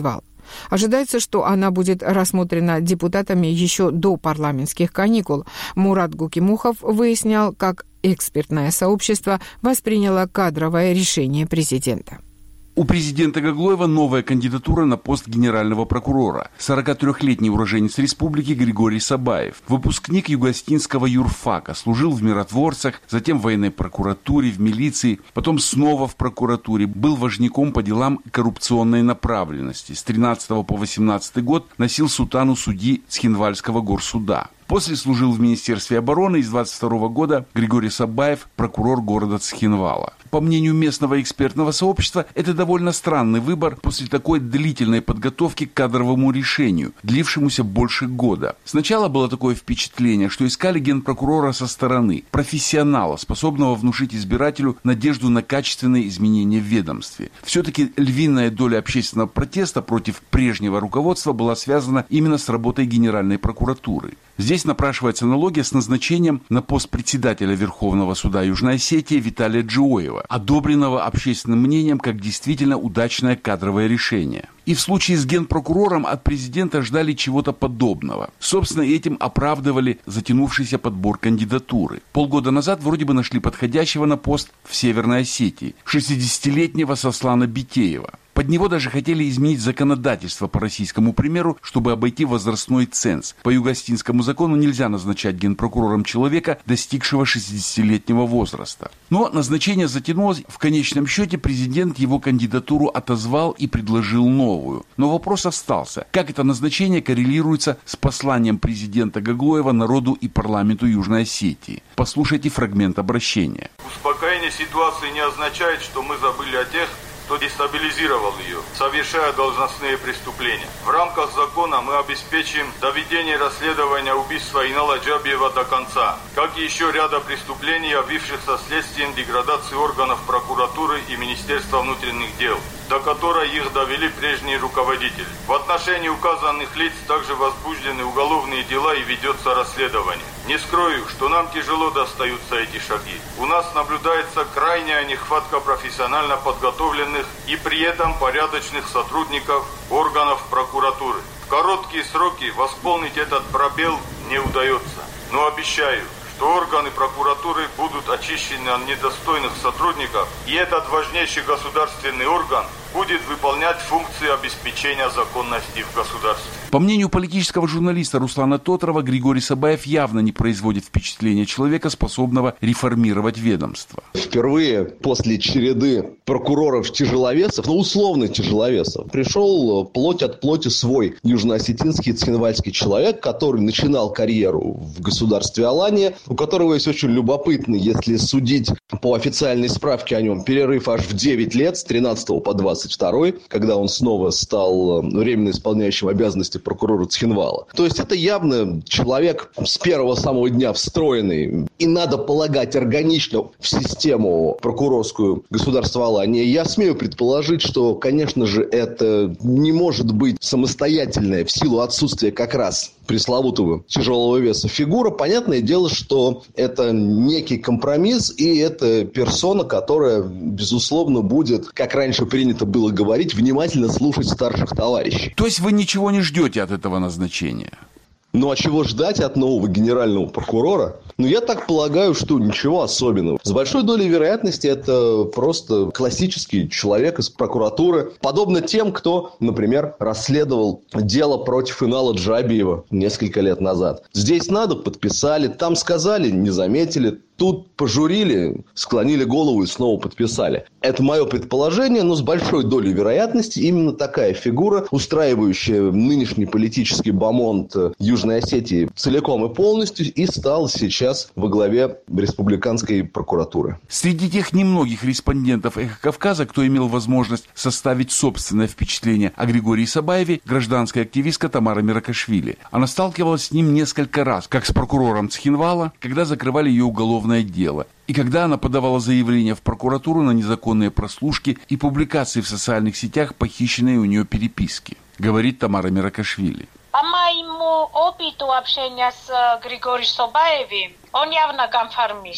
Ожидается, что она будет рассмотрена депутатами еще до парламентских каникул. Мурат Гукимухов выяснял, как экспертное сообщество восприняло кадровое решение президента. У президента Гаглоева новая кандидатура на пост генерального прокурора. сорокатрёхлетний уроженец республики Григорий Сабаев. Выпускник Югостинского юрфака, служил в миротворцах, затем в военной прокуратуре, в милиции, потом снова в прокуратуре. Был важняком по делам коррупционной направленности. С тринадцатого по восемнадцатый год носил сутану судьи Цхинвальского горсуда. После служил в Министерстве обороны и с двадцать второго года Григорий Сабаев – прокурор города Цхинвала. По мнению местного экспертного сообщества, это довольно странный выбор после такой длительной подготовки к кадровому решению, длившемуся больше года. Сначала было такое впечатление, что искали генпрокурора со стороны, профессионала, способного внушить избирателю надежду на качественные изменения в ведомстве. Все-таки львиная доля общественного протеста против прежнего руководства была связана именно с работой Генеральной прокуратуры. Здесь напрашивается аналогия с назначением на пост председателя Верховного суда Южной Осетии Виталия Джиоева, одобренного общественным мнением как действительно удачное кадровое решение. И в случае с генпрокурором от президента ждали чего-то подобного. Собственно, этим оправдывали затянувшийся подбор кандидатуры. Полгода назад вроде бы нашли подходящего на пост в Северной Осетии, шестидесятилетнего Сослана Битеева. Под него даже хотели изменить законодательство по российскому примеру, чтобы обойти возрастной ценз. По югостинскому закону нельзя назначать генпрокурором человека, достигшего шестидесятилетнего возраста. Но назначение затянулось. В конечном счете президент его кандидатуру отозвал и предложил новую. Но вопрос остался. Как это назначение коррелируется с посланием президента Гаглоева народу и парламенту Южной Осетии? Послушайте фрагмент обращения. Успокоение ситуации не означает, что мы забыли о тех, кто дестабилизировал ее, совершая должностные преступления. В рамках закона мы обеспечим доведение расследования убийства Инала Джабиева до конца, как и еще ряда преступлений, явившихся следствием деградации органов прокуратуры и Министерства внутренних дел, до которой их довели прежние руководители. В отношении указанных лиц также возбуждены уголовные дела и ведется расследование. Не скрою, что нам тяжело достаются эти шаги. У нас наблюдается крайняя нехватка профессионально подготовленных и при этом порядочных сотрудников органов прокуратуры. В короткие сроки восполнить этот пробел не удается. Но обещаю, что органы прокуратуры будут очищены от недостойных сотрудников, и этот важнейший государственный орган будет выполнять функции обеспечения законности в государстве. По мнению политического журналиста Руслана Тотрова, Григорий Сабаев явно не производит впечатления человека, способного реформировать ведомство. Впервые после череды прокуроров-тяжеловесов, ну условных тяжеловесов, пришел плоть от плоти свой южноосетинский цхинвальский человек, который начинал карьеру в государстве Алания, у которого есть очень любопытный, если судить по официальной справке о нем, перерыв аж в девять лет, с тринадцатого по двадцать второй, когда он снова стал временно исполняющим обязанности прокурора Цхинвала. То есть это явно человек с первого самого дня встроенный и, надо полагать, органично в систему прокурорскую государства Алания. Я смею предположить, что, конечно же, это не может быть самостоятельная в силу отсутствия как раз пресловутого тяжелого веса фигура. Понятное дело, что это некий компромисс, и это персона, которая, безусловно, будет, как раньше принято было говорить, внимательно слушать старших товарищей. То есть вы ничего не ждете от этого назначения? Ну, а чего ждать от нового генерального прокурора? Ну, я так полагаю, что ничего особенного. С большой долей вероятности это просто классический человек из прокуратуры. Подобно тем, кто, например, расследовал дело против Инала Джабиева несколько лет назад. Здесь надо, подписали, там сказали, не заметили. Тут пожурили, склонили голову и снова подписали. Это мое предположение, но с большой долей вероятности именно такая фигура, устраивающая нынешний политический бомонд Южной Осетии целиком и полностью, и стала сейчас во главе республиканской прокуратуры. Среди тех немногих респондентов «Эхо Кавказа», кто имел возможность составить собственное впечатление о Григории Сабаеве, гражданская активистка Тамара Миракашвили. Она сталкивалась с ним несколько раз, как с прокурором Цхинвала, когда закрывали ее уголовное дело, и когда она подавала заявление в прокуратуру на незаконные прослушки и публикации в социальных сетях похищенной у нее переписки, говорит Тамара Миракашвили. По моему опыту общения с Григорием Сабаевым, он явно конформист.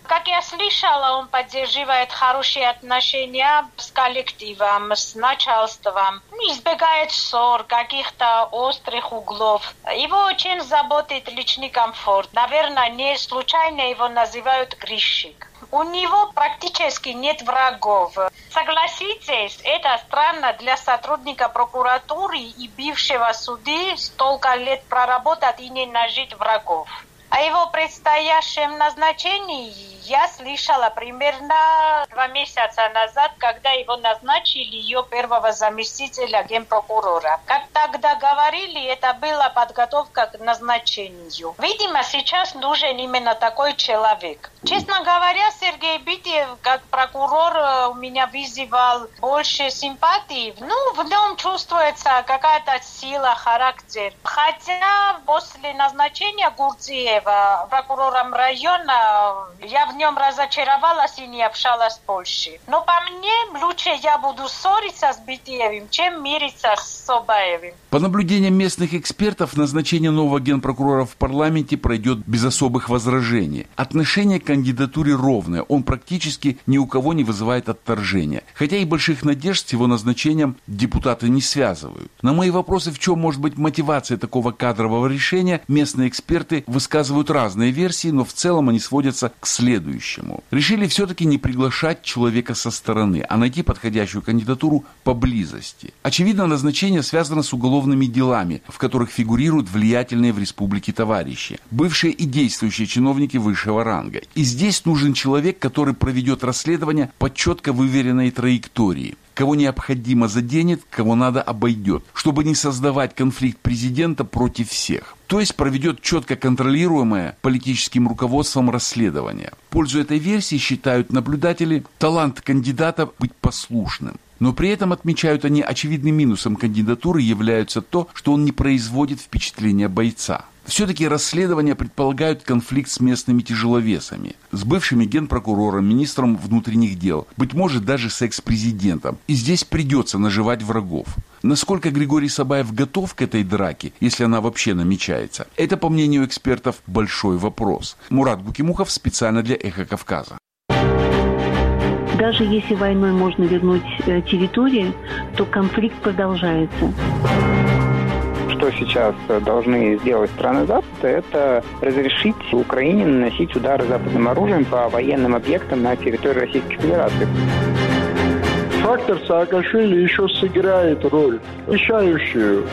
Как я слышала, он поддерживает хорошие отношения с коллективом, с начальством, избегает ссор, каких-то острых углов. Его очень заботит личный комфорт. Наверное, не случайно его называют грешник. У него практически нет врагов. Согласитесь, это странно для сотрудника прокуратуры и бывшего судьи столько лет проработать и не нажить врагов. О его предстоящем назначении я слышала примерно два месяца назад, когда его назначили ее первого заместителя генпрокурора. Как тогда говорили, это была подготовка к назначению. Видимо, сейчас нужен именно такой человек. Честно говоря, Сергей Битьев, как прокурор, у меня вызывал больше симпатий. Ну, в нем чувствуется какая-то сила, характер. Хотя после назначения Гурдиева прокурором района я в нем разочаровалась и не общалась больше. Но по мне, лучше я буду ссориться с Битьевым, чем мириться с Собаевым. По наблюдениям местных экспертов, назначение нового генпрокурора в парламенте пройдет без особых возражений. Отношение к кандидатуре ровное, он практически ни у кого не вызывает отторжения. Хотя и больших надежд с его назначением депутаты не связывают. На мои вопросы, в чем может быть мотивация такого кадрового решения, местные эксперты высказывают разные версии, но в целом они сводятся к следующему. Решили все-таки не приглашать человека со стороны, а найти подходящую кандидатуру поблизости. Очевидно, назначение связано с уголовными делами, в которых фигурируют влиятельные в республике товарищи, бывшие и действующие чиновники высшего ранга. И здесь нужен человек, который проведет расследование по четко выверенной траектории. Кого необходимо заденет, кого надо обойдет, чтобы не создавать конфликт президента против всех. То есть проведет четко контролируемое политическим руководством расследование. В пользу этой версии считают наблюдатели талант кандидата быть послушным. Но при этом, отмечают они, очевидным минусом кандидатуры является то, что он не производит впечатления бойца. Все-таки расследования предполагают конфликт с местными тяжеловесами, с бывшими генпрокурором, министром внутренних дел, быть может даже с экс-президентом. И здесь придется наживать врагов. Насколько Григорий Сабаев готов к этой драке, если она вообще намечается, это, по мнению экспертов, большой вопрос. Мурат Гукимухов специально для «Эхо Кавказа». Даже если войной можно вернуть территории, то конфликт продолжается. Что сейчас должны сделать страны Запада, это разрешить Украине наносить удары западным оружием по военным объектам на территории Российской Федерации. Фактор Саакашвили еще сыграет роль, решающую.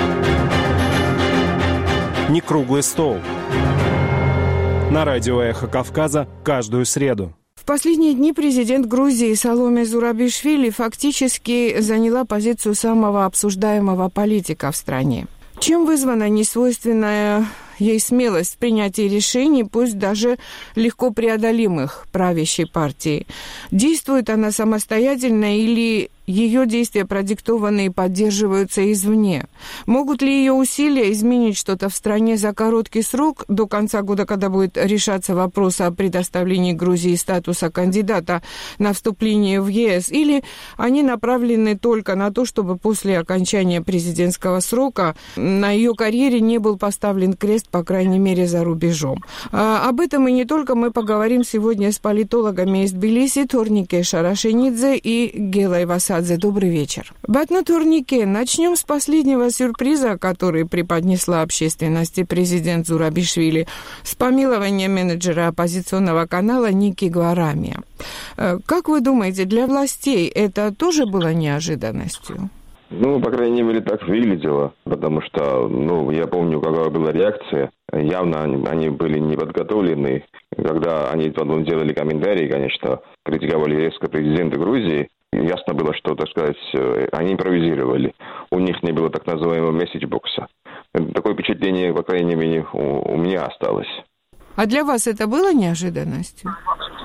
Не круглый стол. На радио «Эхо Кавказа» каждую среду. В последние дни президент Грузии Саломе Зурабишвили фактически заняла позицию самого обсуждаемого политика в стране. Чем вызвана несвойственная ей смелость в принятии решений, пусть даже легко преодолимых, правящей партии? Действует она самостоятельно или ее действия продиктованы и поддерживаются извне? Могут ли ее усилия изменить что-то в стране за короткий срок, до конца года, когда будет решаться вопрос о предоставлении Грузии статуса кандидата на вступление в ЕС, или они направлены только на то, чтобы после окончания президентского срока на ее карьере не был поставлен крест, по крайней мере, за рубежом? А об этом и не только мы поговорим сегодня с политологами из Тбилиси Торнике Шарашенидзе и Гелой Васадзе. Добрый вечер. Батна Торнике, начнем с последнего сюрприза, который преподнесла общественности президент Зурабишвили, с помилования менеджера оппозиционного канала Ники Гварамия. Как вы думаете, для властей это тоже было неожиданностью? Ну, по крайней мере, так выглядело, потому что, ну, я помню, какая была реакция. Явно они, они были не подготовлены. Когда они потом делали комментарии, конечно, критиковали резко президента Грузии, ясно было, что, так сказать, они импровизировали. У них не было так называемого месседж-бокса. Такое впечатление, по крайней мере, у, у меня осталось. А для вас это было неожиданностью?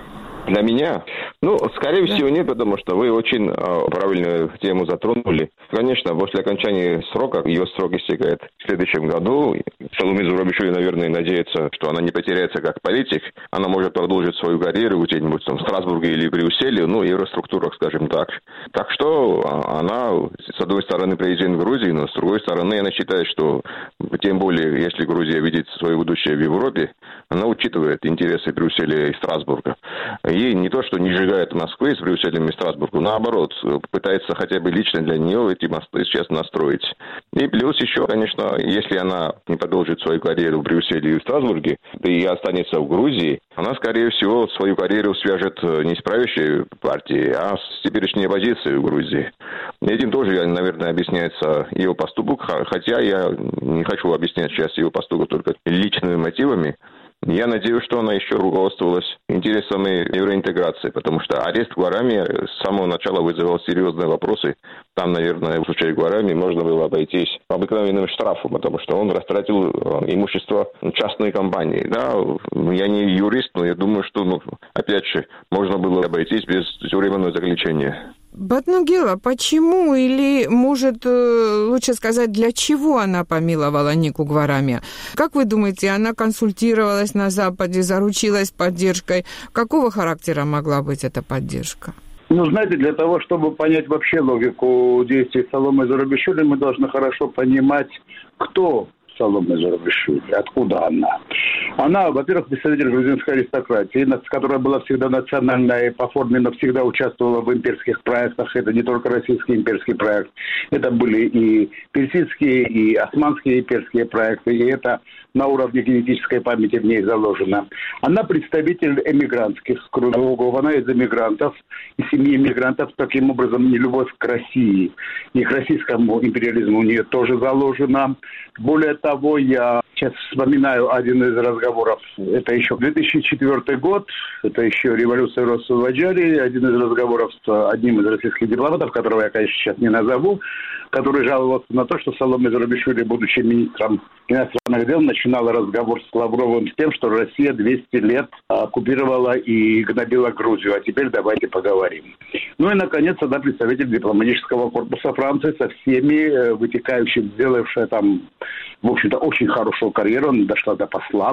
На меня? Ну, скорее да. всего, нет, потому что вы очень э, правильную тему затронули. Конечно, после окончания срока, ее срок истекает в следующем году. Саломе Зурабишвили, наверное, надеется, что она не потеряется как политик. Она может продолжить свою карьеру где-нибудь там, в Страсбурге или Брюсселе, ну, в евроструктурах, скажем так. Так что она, с одной стороны, президент Грузии, но с другой стороны, она считает, что, тем более, если Грузия видит свое будущее в Европе, она учитывает интересы Брюсселя и Страсбурга. И не то, что не сжигает Москвы с Брюсселем и Страсбургом, наоборот, пытается хотя бы лично для нее эти мосты сейчас настроить. И плюс еще, конечно, если она не продолжит свою карьеру в Брюсселе и в Страсбурге, да и останется в Грузии, она, скорее всего, свою карьеру свяжет не с правящей партией, а с теперешней оппозицией в Грузии. Этим тоже, наверное, объясняется ее поступок, хотя я не хочу объяснять сейчас ее поступок только личными мотивами. Я надеюсь, что она еще руководствовалась интересами евроинтеграции, потому что арест Гуарами с самого начала вызывал серьезные вопросы. Там, наверное, в случае Гуарами можно было обойтись обыкновенным штрафом, потому что он растратил имущество частной компании. Да, я не юрист, но я думаю, что, ну, опять же, можно было обойтись без тюремного заключения. Батнугела, почему или, может, лучше сказать, для чего она помиловала Нику Гуарами? Как вы думаете, она консультировалась на Западе, заручилась поддержкой? Какого характера могла быть эта поддержка? Ну, знаете, для того, чтобы понять вообще логику действий Саломе Зурабишвили, мы должны хорошо понимать, кто Саломе Зурабишвили, откуда она. Она, во-первых, представитель грузинской аристократии, которая была всегда национальной по форме, но всегда участвовала в имперских проектах. Это не только российский имперский проект. Это были и персидские, и османские имперские проекты. И это на уровне генетической памяти в ней заложено. Она представитель эмигрантских кругов. Она из эмигрантов, из семьи эмигрантов. Таким образом, нелюбовь к России и к российскому империализму у нее тоже заложена. Более того, я сейчас вспоминаю один из разговоров. Это еще две тысячи четвёртый год. Это еще революция Россо-Ваджари. Один из разговоров с одним из российских дипломатов, которого я, конечно, сейчас не назову, который жаловался на то, что Саломе Зурабишвили, будучи министром иностранных дел, начинала разговор с Лавровым с тем, что Россия двести лет оккупировала и гнобила Грузию, а теперь давайте поговорим. Ну и, наконец, она представитель дипломатического корпуса Франции со всеми вытекающими, сделавшая там, в общем-то, очень хорошую карьеру, она дошла до посла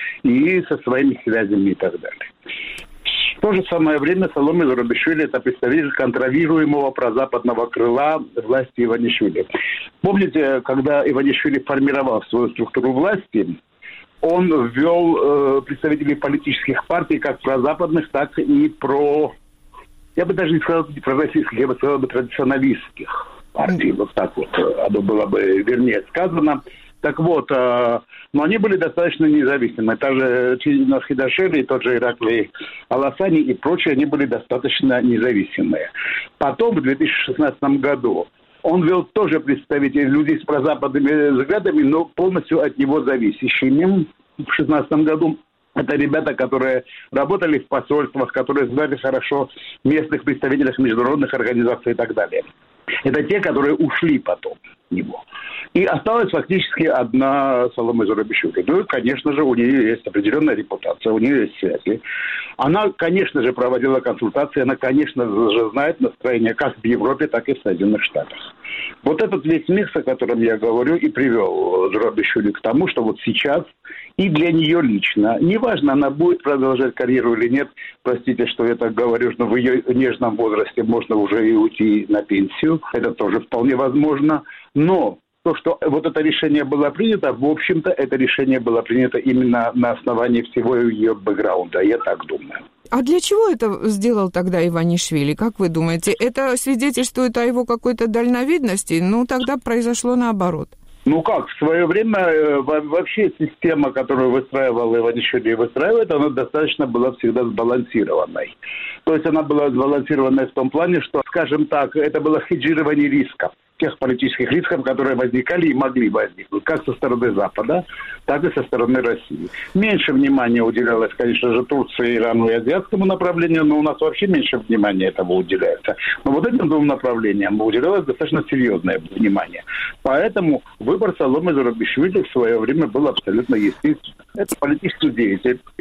и со своими связями и так далее. В то же самое время Саломе Зурабишвили – это представитель контролируемого прозападного крыла власти Иванишвили. Помните, когда Иванишвили формировал свою структуру власти, он ввел э, представителей политических партий, как прозападных, так и про, я бы даже не сказал пророссийских, я бы сказал бы традиционалистских партий. Вот так вот оно было бы вернее сказано. Так вот, э, но они были достаточно независимы. Та же Чингис Хидашвили, тот же Ираклий Аласани и прочие, они были достаточно независимые. Потом, в две тысячи шестнадцатом году, он вел тоже представителей людей с прозападными взглядами, но полностью от него зависящими. В две тысячи шестнадцатом году это ребята, которые работали в посольствах, которые знали хорошо местных представителей международных организаций и так далее. Это те, которые ушли потом от него. И осталась фактически одна Саломе Зурабишвили. Ну, конечно же, у нее есть определенная репутация, у нее есть связи. Она, конечно же, проводила консультации, она, конечно же, знает настроение как в Европе, так и в Соединенных Штатах. Вот этот весь микс, о котором я говорю, и привел Зурабишвили к тому, что вот сейчас и для нее лично, неважно, она будет продолжать карьеру или нет, простите, что я так говорю, что в ее нежном возрасте можно уже и уйти на пенсию, это тоже вполне возможно, но то, что вот это решение было принято, в общем-то, это решение было принято именно на основании всего ее бэкграунда, я так думаю. А для чего это сделал тогда Иванишвили, как вы думаете? Это свидетельствует о его какой-то дальновидности? Ну, тогда произошло наоборот. Ну как, в свое время вообще система, которую выстраивал Иванишвили и выстраивает, она достаточно была всегда сбалансированной. То есть она была сбалансированной в том плане, что, скажем так, это было хеджирование рисков. Тех политических рисков, которые возникали и могли возникнуть, как со стороны Запада, так и со стороны России. Меньше внимания уделялось, конечно же, Турции, Ирану и азиатскому направлению, но у нас вообще меньше внимания этому уделяется. Но вот этим двум направлениям уделялось достаточно серьезное внимание. Поэтому выбор Саломе Зурабишвили в свое время был абсолютно естественным. Это политический деятель,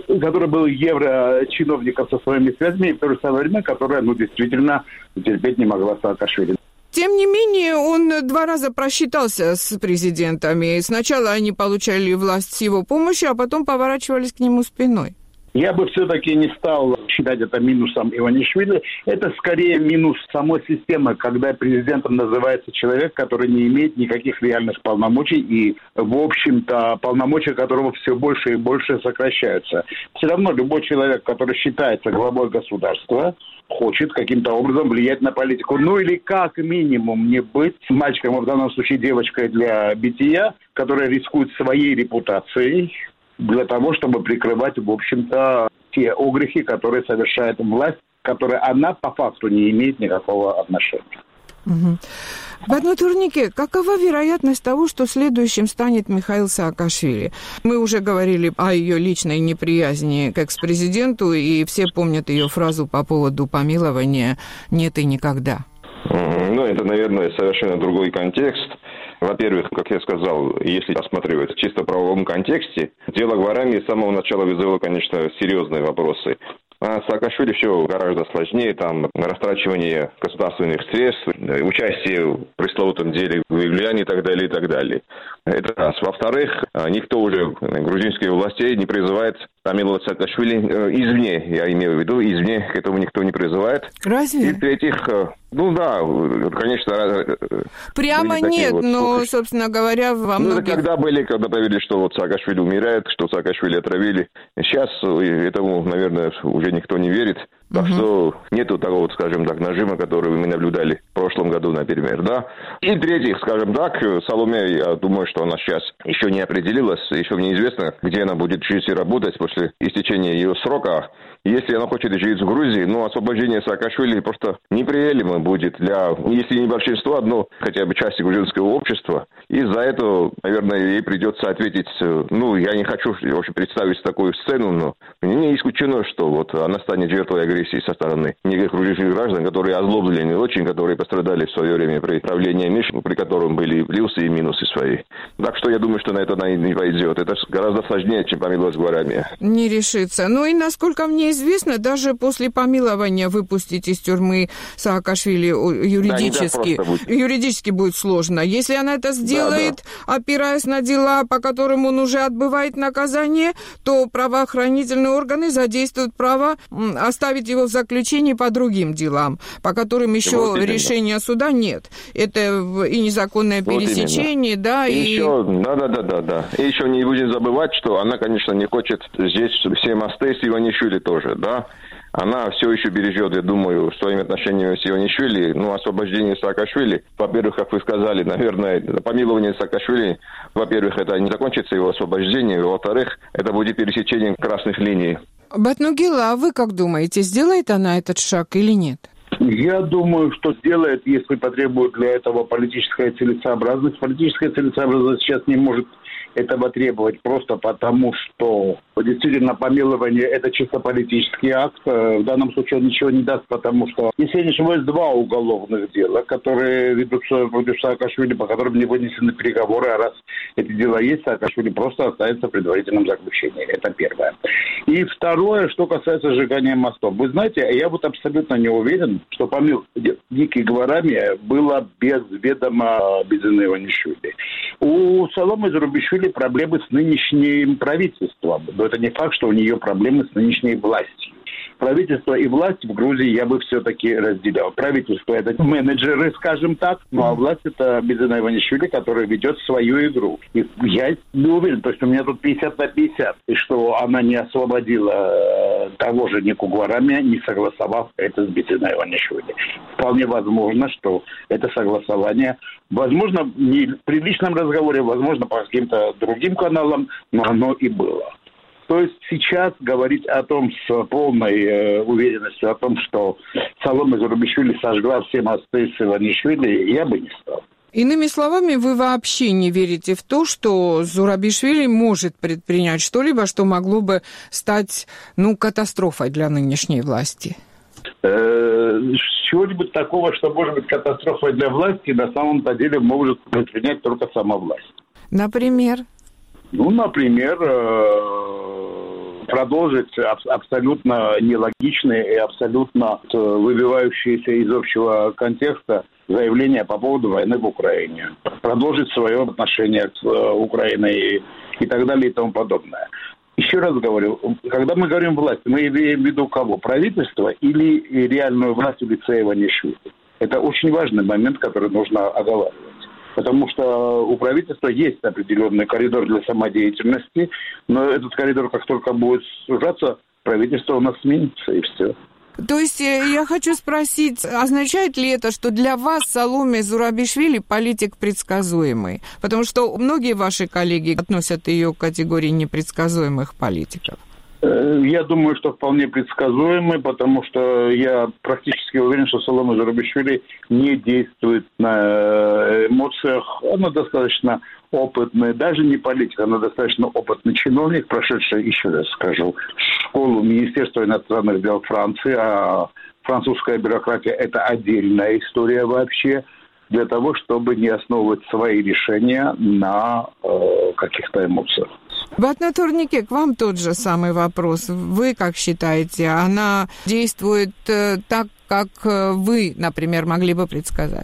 который был еврочиновником со своими связями, и в то же самое время, которая, ну, действительно терпеть не могла Саакашвили. Тем не менее, он два раза просчитался с президентами. Сначала они получали власть с его помощью, а потом поворачивались к нему спиной. Я бы все-таки не стал считать это минусом Иванишвили. Это скорее минус самой системы, когда президентом называется человек, который не имеет никаких реальных полномочий и, в общем-то, полномочия которого все больше и больше сокращаются. Все равно любой человек, который считается главой государства, хочет каким-то образом влиять на политику. Ну или как минимум не быть мальчиком, а в данном случае девочкой для бития, которая рискует своей репутацией, для того, чтобы прикрывать, в общем-то, те огрехи, которые совершает власть, которые она по факту не имеет никакого отношения. Угу. В одной турнике, какова вероятность того, что следующим станет Михаил Саакашвили? Мы уже говорили о ее личной неприязни к экс-президенту, и все помнят ее фразу по поводу помилования «нет и никогда». Ну, это, наверное, совершенно другой контекст. Во-первых, как я сказал, если рассматривать в чисто правовом контексте, дело Гварами с самого начала вызвало, конечно, серьезные вопросы. А Саакашвили все гораздо сложнее, там растрачивание государственных средств, участие в пресловутом деле влияния и так далее, и так далее. Это раз. Во-вторых, никто уже грузинских властей не призывает помиловать Саакашвили извне, я имею в виду, извне к этому никто не призывает. Разве? И в-третьих, ну да, конечно... Прямо нет, вот, но, собственно говоря, во многих... Ну, когда были, когда поверили, что вот Саакашвили умирает, что Саакашвили отравили. Сейчас этому, наверное, уже никто не верит. Так угу. что нету такого, вот, скажем так, нажима, который мы наблюдали в прошлом году, например, да. И в-третьих, скажем так, Саломе, я думаю, что она сейчас еще не определилась, еще неизвестно, где она будет жить и работать после истечения ее срока. Если она хочет жить в Грузии, ну, освобождение Саакашвили просто неприемлемо будет для, если не большинства, одно, хотя бы части грузинского общества. И за это, наверное, ей придется ответить, ну, я не хочу, в общем, представить такую сцену, но не исключено, что вот она станет жертвой агрессии со стороны неких грузинских граждан, которые озлоблены очень, которые пострадали в свое время при правлении Миши, при котором были плюсы и минусы свои. Так что я думаю, что на это она не пойдет. Это гораздо сложнее, чем помиловать Гварами. Не решится. Ну и, насколько мне известно, даже после помилования выпустить из тюрьмы Саакашвили юридически, да, будет. юридически будет сложно. Если она это сделает, да, да. опираясь на дела, по которым он уже отбывает наказание, то правоохранительные органы задействуют право оставить его в заключении по другим делам, по которым еще вот решения суда нет. Это и незаконное вот пересечение, именно. да, и... и... Еще, да, да, да, да, да. И еще не будем забывать, что она, конечно, не хочет здесь все мосты с Иванишвили тоже, да. Она все еще бережет, я думаю, своими отношениями с Иванишвили, ну, освобождение Саакашвили. Во-первых, как вы сказали, наверное, помилование Саакашвили, во-первых, это не закончится его освобождение, во-вторых, это будет пересечением красных линий. Батнугила, а вы как думаете, сделает она этот шаг или нет? Я думаю, что сделает, если потребует для этого политическая целесообразность. Политическая целесообразность сейчас не может этого требовать просто потому, что действительно помилование – это чисто политический акт. В данном случае он ничего не даст, потому что, если я не ошибаюсь, два уголовных дела, которые ведутся против Саакашвили, по которым не вынесены переговоры, а раз эти дела есть, Саакашвили просто остается в предварительном заключении. Это первое. И второе, что касается сжигания мостов. Вы знаете, я вот абсолютно не уверен, что помилование Ники Гварами было без ведома Бизина Иванишвили. У Саломы Зурабишвили проблемы с нынешним правительством. Но это не факт, что у нее проблемы с нынешней властью. Правительство и власть в Грузии я бы все-таки разделял. Правительство – это менеджеры, скажем так, ну а власть – это Бизина Иванишвили, которая ведет свою игру. И я не уверен, то есть у меня тут пятьдесят на пятьдесят, и что она не освободила того же Нику Гварами, не согласовав это с Бизиной Иванишвили. Вполне возможно, что это согласование, возможно, не при личном разговоре, возможно, по каким-то другим каналам, но оно и было. То есть сейчас говорить о том с полной э, уверенностью, о том, что Саломе Зурабишвили сожгла все мосты с Иванишвили, я бы не стал. Иными словами, вы вообще не верите в то, что Зурабишвили может предпринять что-либо, что могло бы стать, ну, катастрофой для нынешней власти? Э, чего-нибудь такого, что может быть катастрофой для власти, на самом-то деле может предпринять только сама власть. Например? Ну, например, э, продолжить абсолютно нелогичные и абсолютно выбивающиеся из общего контекста заявления по поводу войны в Украине. Продолжить свое отношение к Украине и так далее и тому подобное. Еще раз говорю, когда мы говорим власть, мы имеем в виду кого? Правительство или реальную власть в лице Иванишвили? Это очень важный момент, который нужно оговаривать. Потому что у правительства есть определенный коридор для самодеятельности, но этот коридор, как только будет сужаться, правительство у нас сменится, и все. То есть я хочу спросить, означает ли это, что для вас Саломе Зурабишвили политик предсказуемый? Потому что многие ваши коллеги относят ее к категории непредсказуемых политиков. Я думаю, что вполне предсказуемый, потому что я практически уверен, что Саломе Зурабишвили не действует на эмоциях. Она достаточно опытный, даже не политик, она достаточно опытный чиновник, прошедший, еще раз скажу, школу Министерства иностранных дел Франции, а французская бюрократия – это отдельная история вообще, для того, чтобы не основывать свои решения на э, каких-то эмоциях. Батнатурнике, к вам тот же самый вопрос. Вы как считаете, она действует э, так, как вы, например, могли бы предсказать?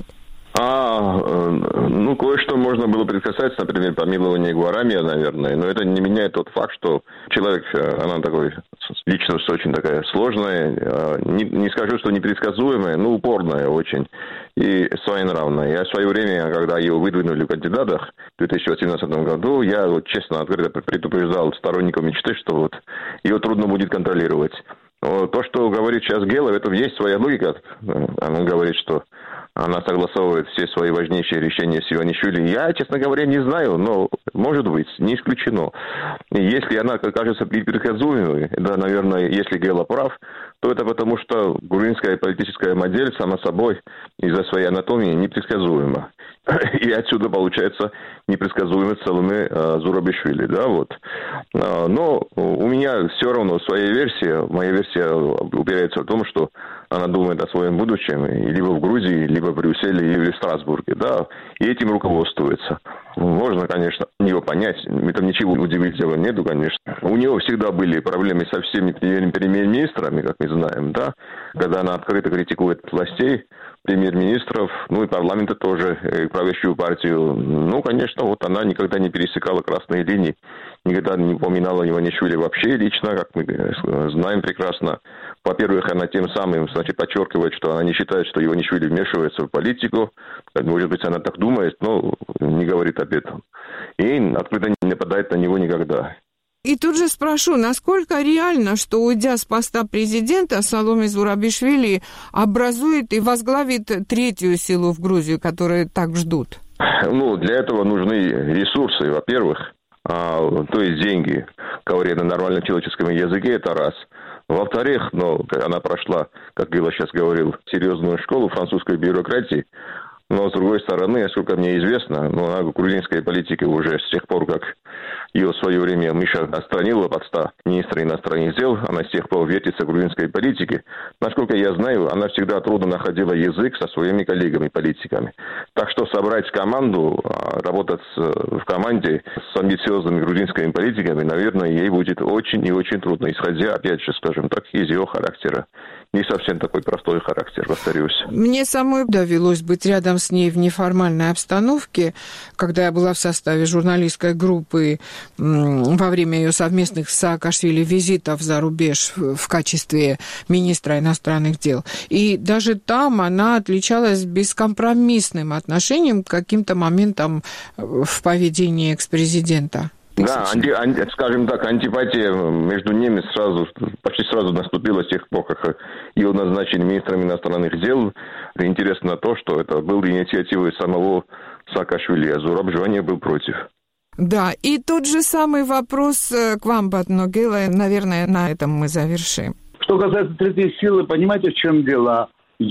А, ну, кое-что можно было предсказать, например, помилование Гуарамия, наверное, но это не меняет тот факт, что человек, она такой, личность очень такая сложная, не, не скажу, что непредсказуемая, но упорная очень и своенравная. Я в свое время, когда ее выдвинули в кандидатах в две тысячи восемнадцатом году, я вот честно, открыто предупреждал сторонников мечты, что вот ее трудно будет контролировать. Но то, что говорит сейчас Гела, это есть своя логика. Она говорит, что она согласовывает все свои важнейшие решения с Иванишвили. Я, честно говоря, не знаю, но может быть, не исключено. Если она кажется непредсказуемой, да, наверное, если Гела прав, то это потому, что грузинская политическая модель, само собой, из-за своей анатомии непредсказуема. И отсюда получается непредсказуемость Саломе Зурабишвили, да, вот. Но у меня все равно своя версия, моя версия упирается в том, что она думает о своем будущем либо в Грузии, либо в Брюсселе, или в Страсбурге, да, и этим руководствуется. Можно, конечно, его понять, там ничего удивительного нету, конечно. У него всегда были проблемы со всеми премьер-министрами, как мы знаем, да, когда она открыто критикует властей, премьер-министров, ну и парламента тоже, и правящую партию. Ну, конечно, вот она никогда не пересекала красные линии, никогда не упоминала Иванишвили вообще лично, как мы знаем прекрасно. Во-первых, она тем самым, значит, подчеркивает, что она не считает, что Иванишвили вмешивается в политику. Может быть, она так думает, но не говорит об этом. И открыто не нападает на него никогда. И тут же спрошу, насколько реально, что, уйдя с поста президента, Саломе Зурабишвили образует и возглавит третью силу в Грузию, которую так ждут? Ну, для этого нужны ресурсы, во-первых, а, то есть деньги, говоря на нормальном человеческом языке, это раз. Во-вторых, ну, она прошла, как Гила сейчас говорил, серьезную школу французской бюрократии. Но, с другой стороны, насколько мне известно, ну, она в грузинской политике уже с тех пор, как ее в свое время Миша отстранила от поста министра иностранных дел, она с тех пор вертится в грузинской политике. Насколько я знаю, она всегда трудно находила язык со своими коллегами-политиками. Так что собрать команду, работать в команде с амбициозными грузинскими политиками, наверное, ей будет очень и очень трудно, исходя, опять же, скажем так, из ее характера. Не совсем такой простой характер, повторюсь. Мне самой довелось быть рядом с ней в неформальной обстановке, когда я была в составе журналистской группы во время ее совместных с Саакашвили визитов за рубеж в качестве министра иностранных дел. И даже там она отличалась бескомпромиссным отношением к каким-то моментам в поведении экс-президента. Да, анти, анти, скажем так, антипатия между ними сразу, почти сразу наступила с тех пор, как ее назначили министром иностранных дел. Интересно то, что это было инициативой самого Саакашвили, а Зураб был против. Да, и тот же самый вопрос к вам, Батногела, наверное, на этом мы завершим. Что касается третьей силы, понимаете, в чем дело?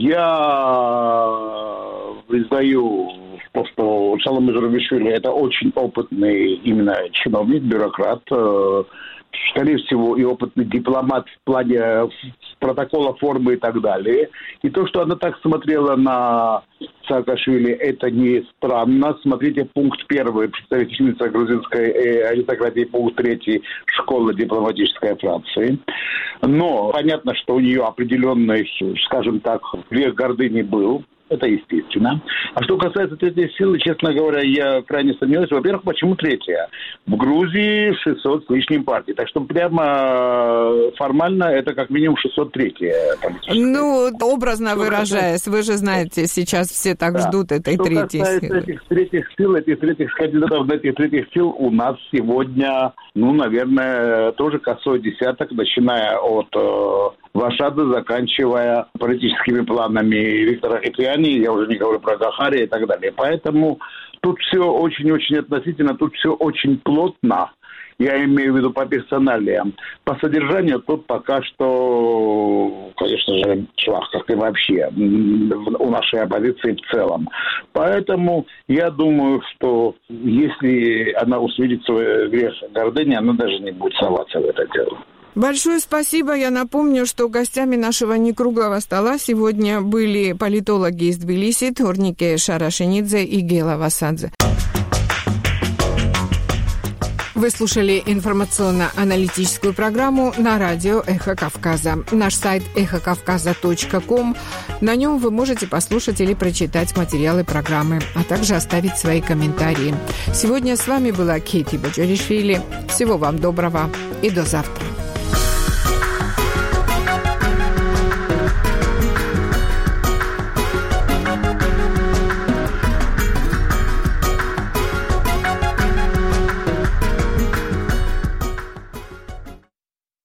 Я признаю, что Саломе Зурабишвили это очень опытный именно чиновник, бюрократ, скорее всего, и опытный дипломат в плане протокола, формы и так далее. И то, что она так смотрела на Саакашвили, это не странно. Смотрите пункт первый, представительница грузинской аристократии, пункт третий, школа дипломатической Франции. Но понятно, что у нее определенный, скажем так, грех гордыни был. Это естественно. А что касается третьей силы, честно говоря, я крайне сомневаюсь. Во-первых, почему третья? В Грузии шестьсот с лишним партий. Так что прямо формально это как минимум шестьсот третья. Ну, образно выражаясь, вы же знаете, сейчас все так да. ждут этой что третьей силы. Что касается этих третьих сил, этих третьих кандидатов на этих третьих сил у нас сегодня, ну, наверное, тоже косой десяток, начиная от э, Вашады, заканчивая политическими планами Виктора Хетриани, я уже не говорю про Гахари и так далее. Поэтому тут все очень-очень относительно, тут все очень плотно. Я имею в виду по персоналиям. По содержанию тут пока что, конечно же, швах, как и вообще у нашей оппозиции в целом. Поэтому я думаю, что если она усвидит свой грех гордыни, она даже не будет соваться в это дело. Большое спасибо. Я напомню, что гостями нашего некруглого стола сегодня были политологи из Тбилиси Торнике Шарашенидзе и Гела Васадзе. Вы слушали информационно-аналитическую программу на радио «Эхо Кавказа». Наш сайт эхо кавказа точка ком. На нем вы можете послушать или прочитать материалы программы, а также оставить свои комментарии. Сегодня с вами была Кейти Баджаришвили. Всего вам доброго и до завтра.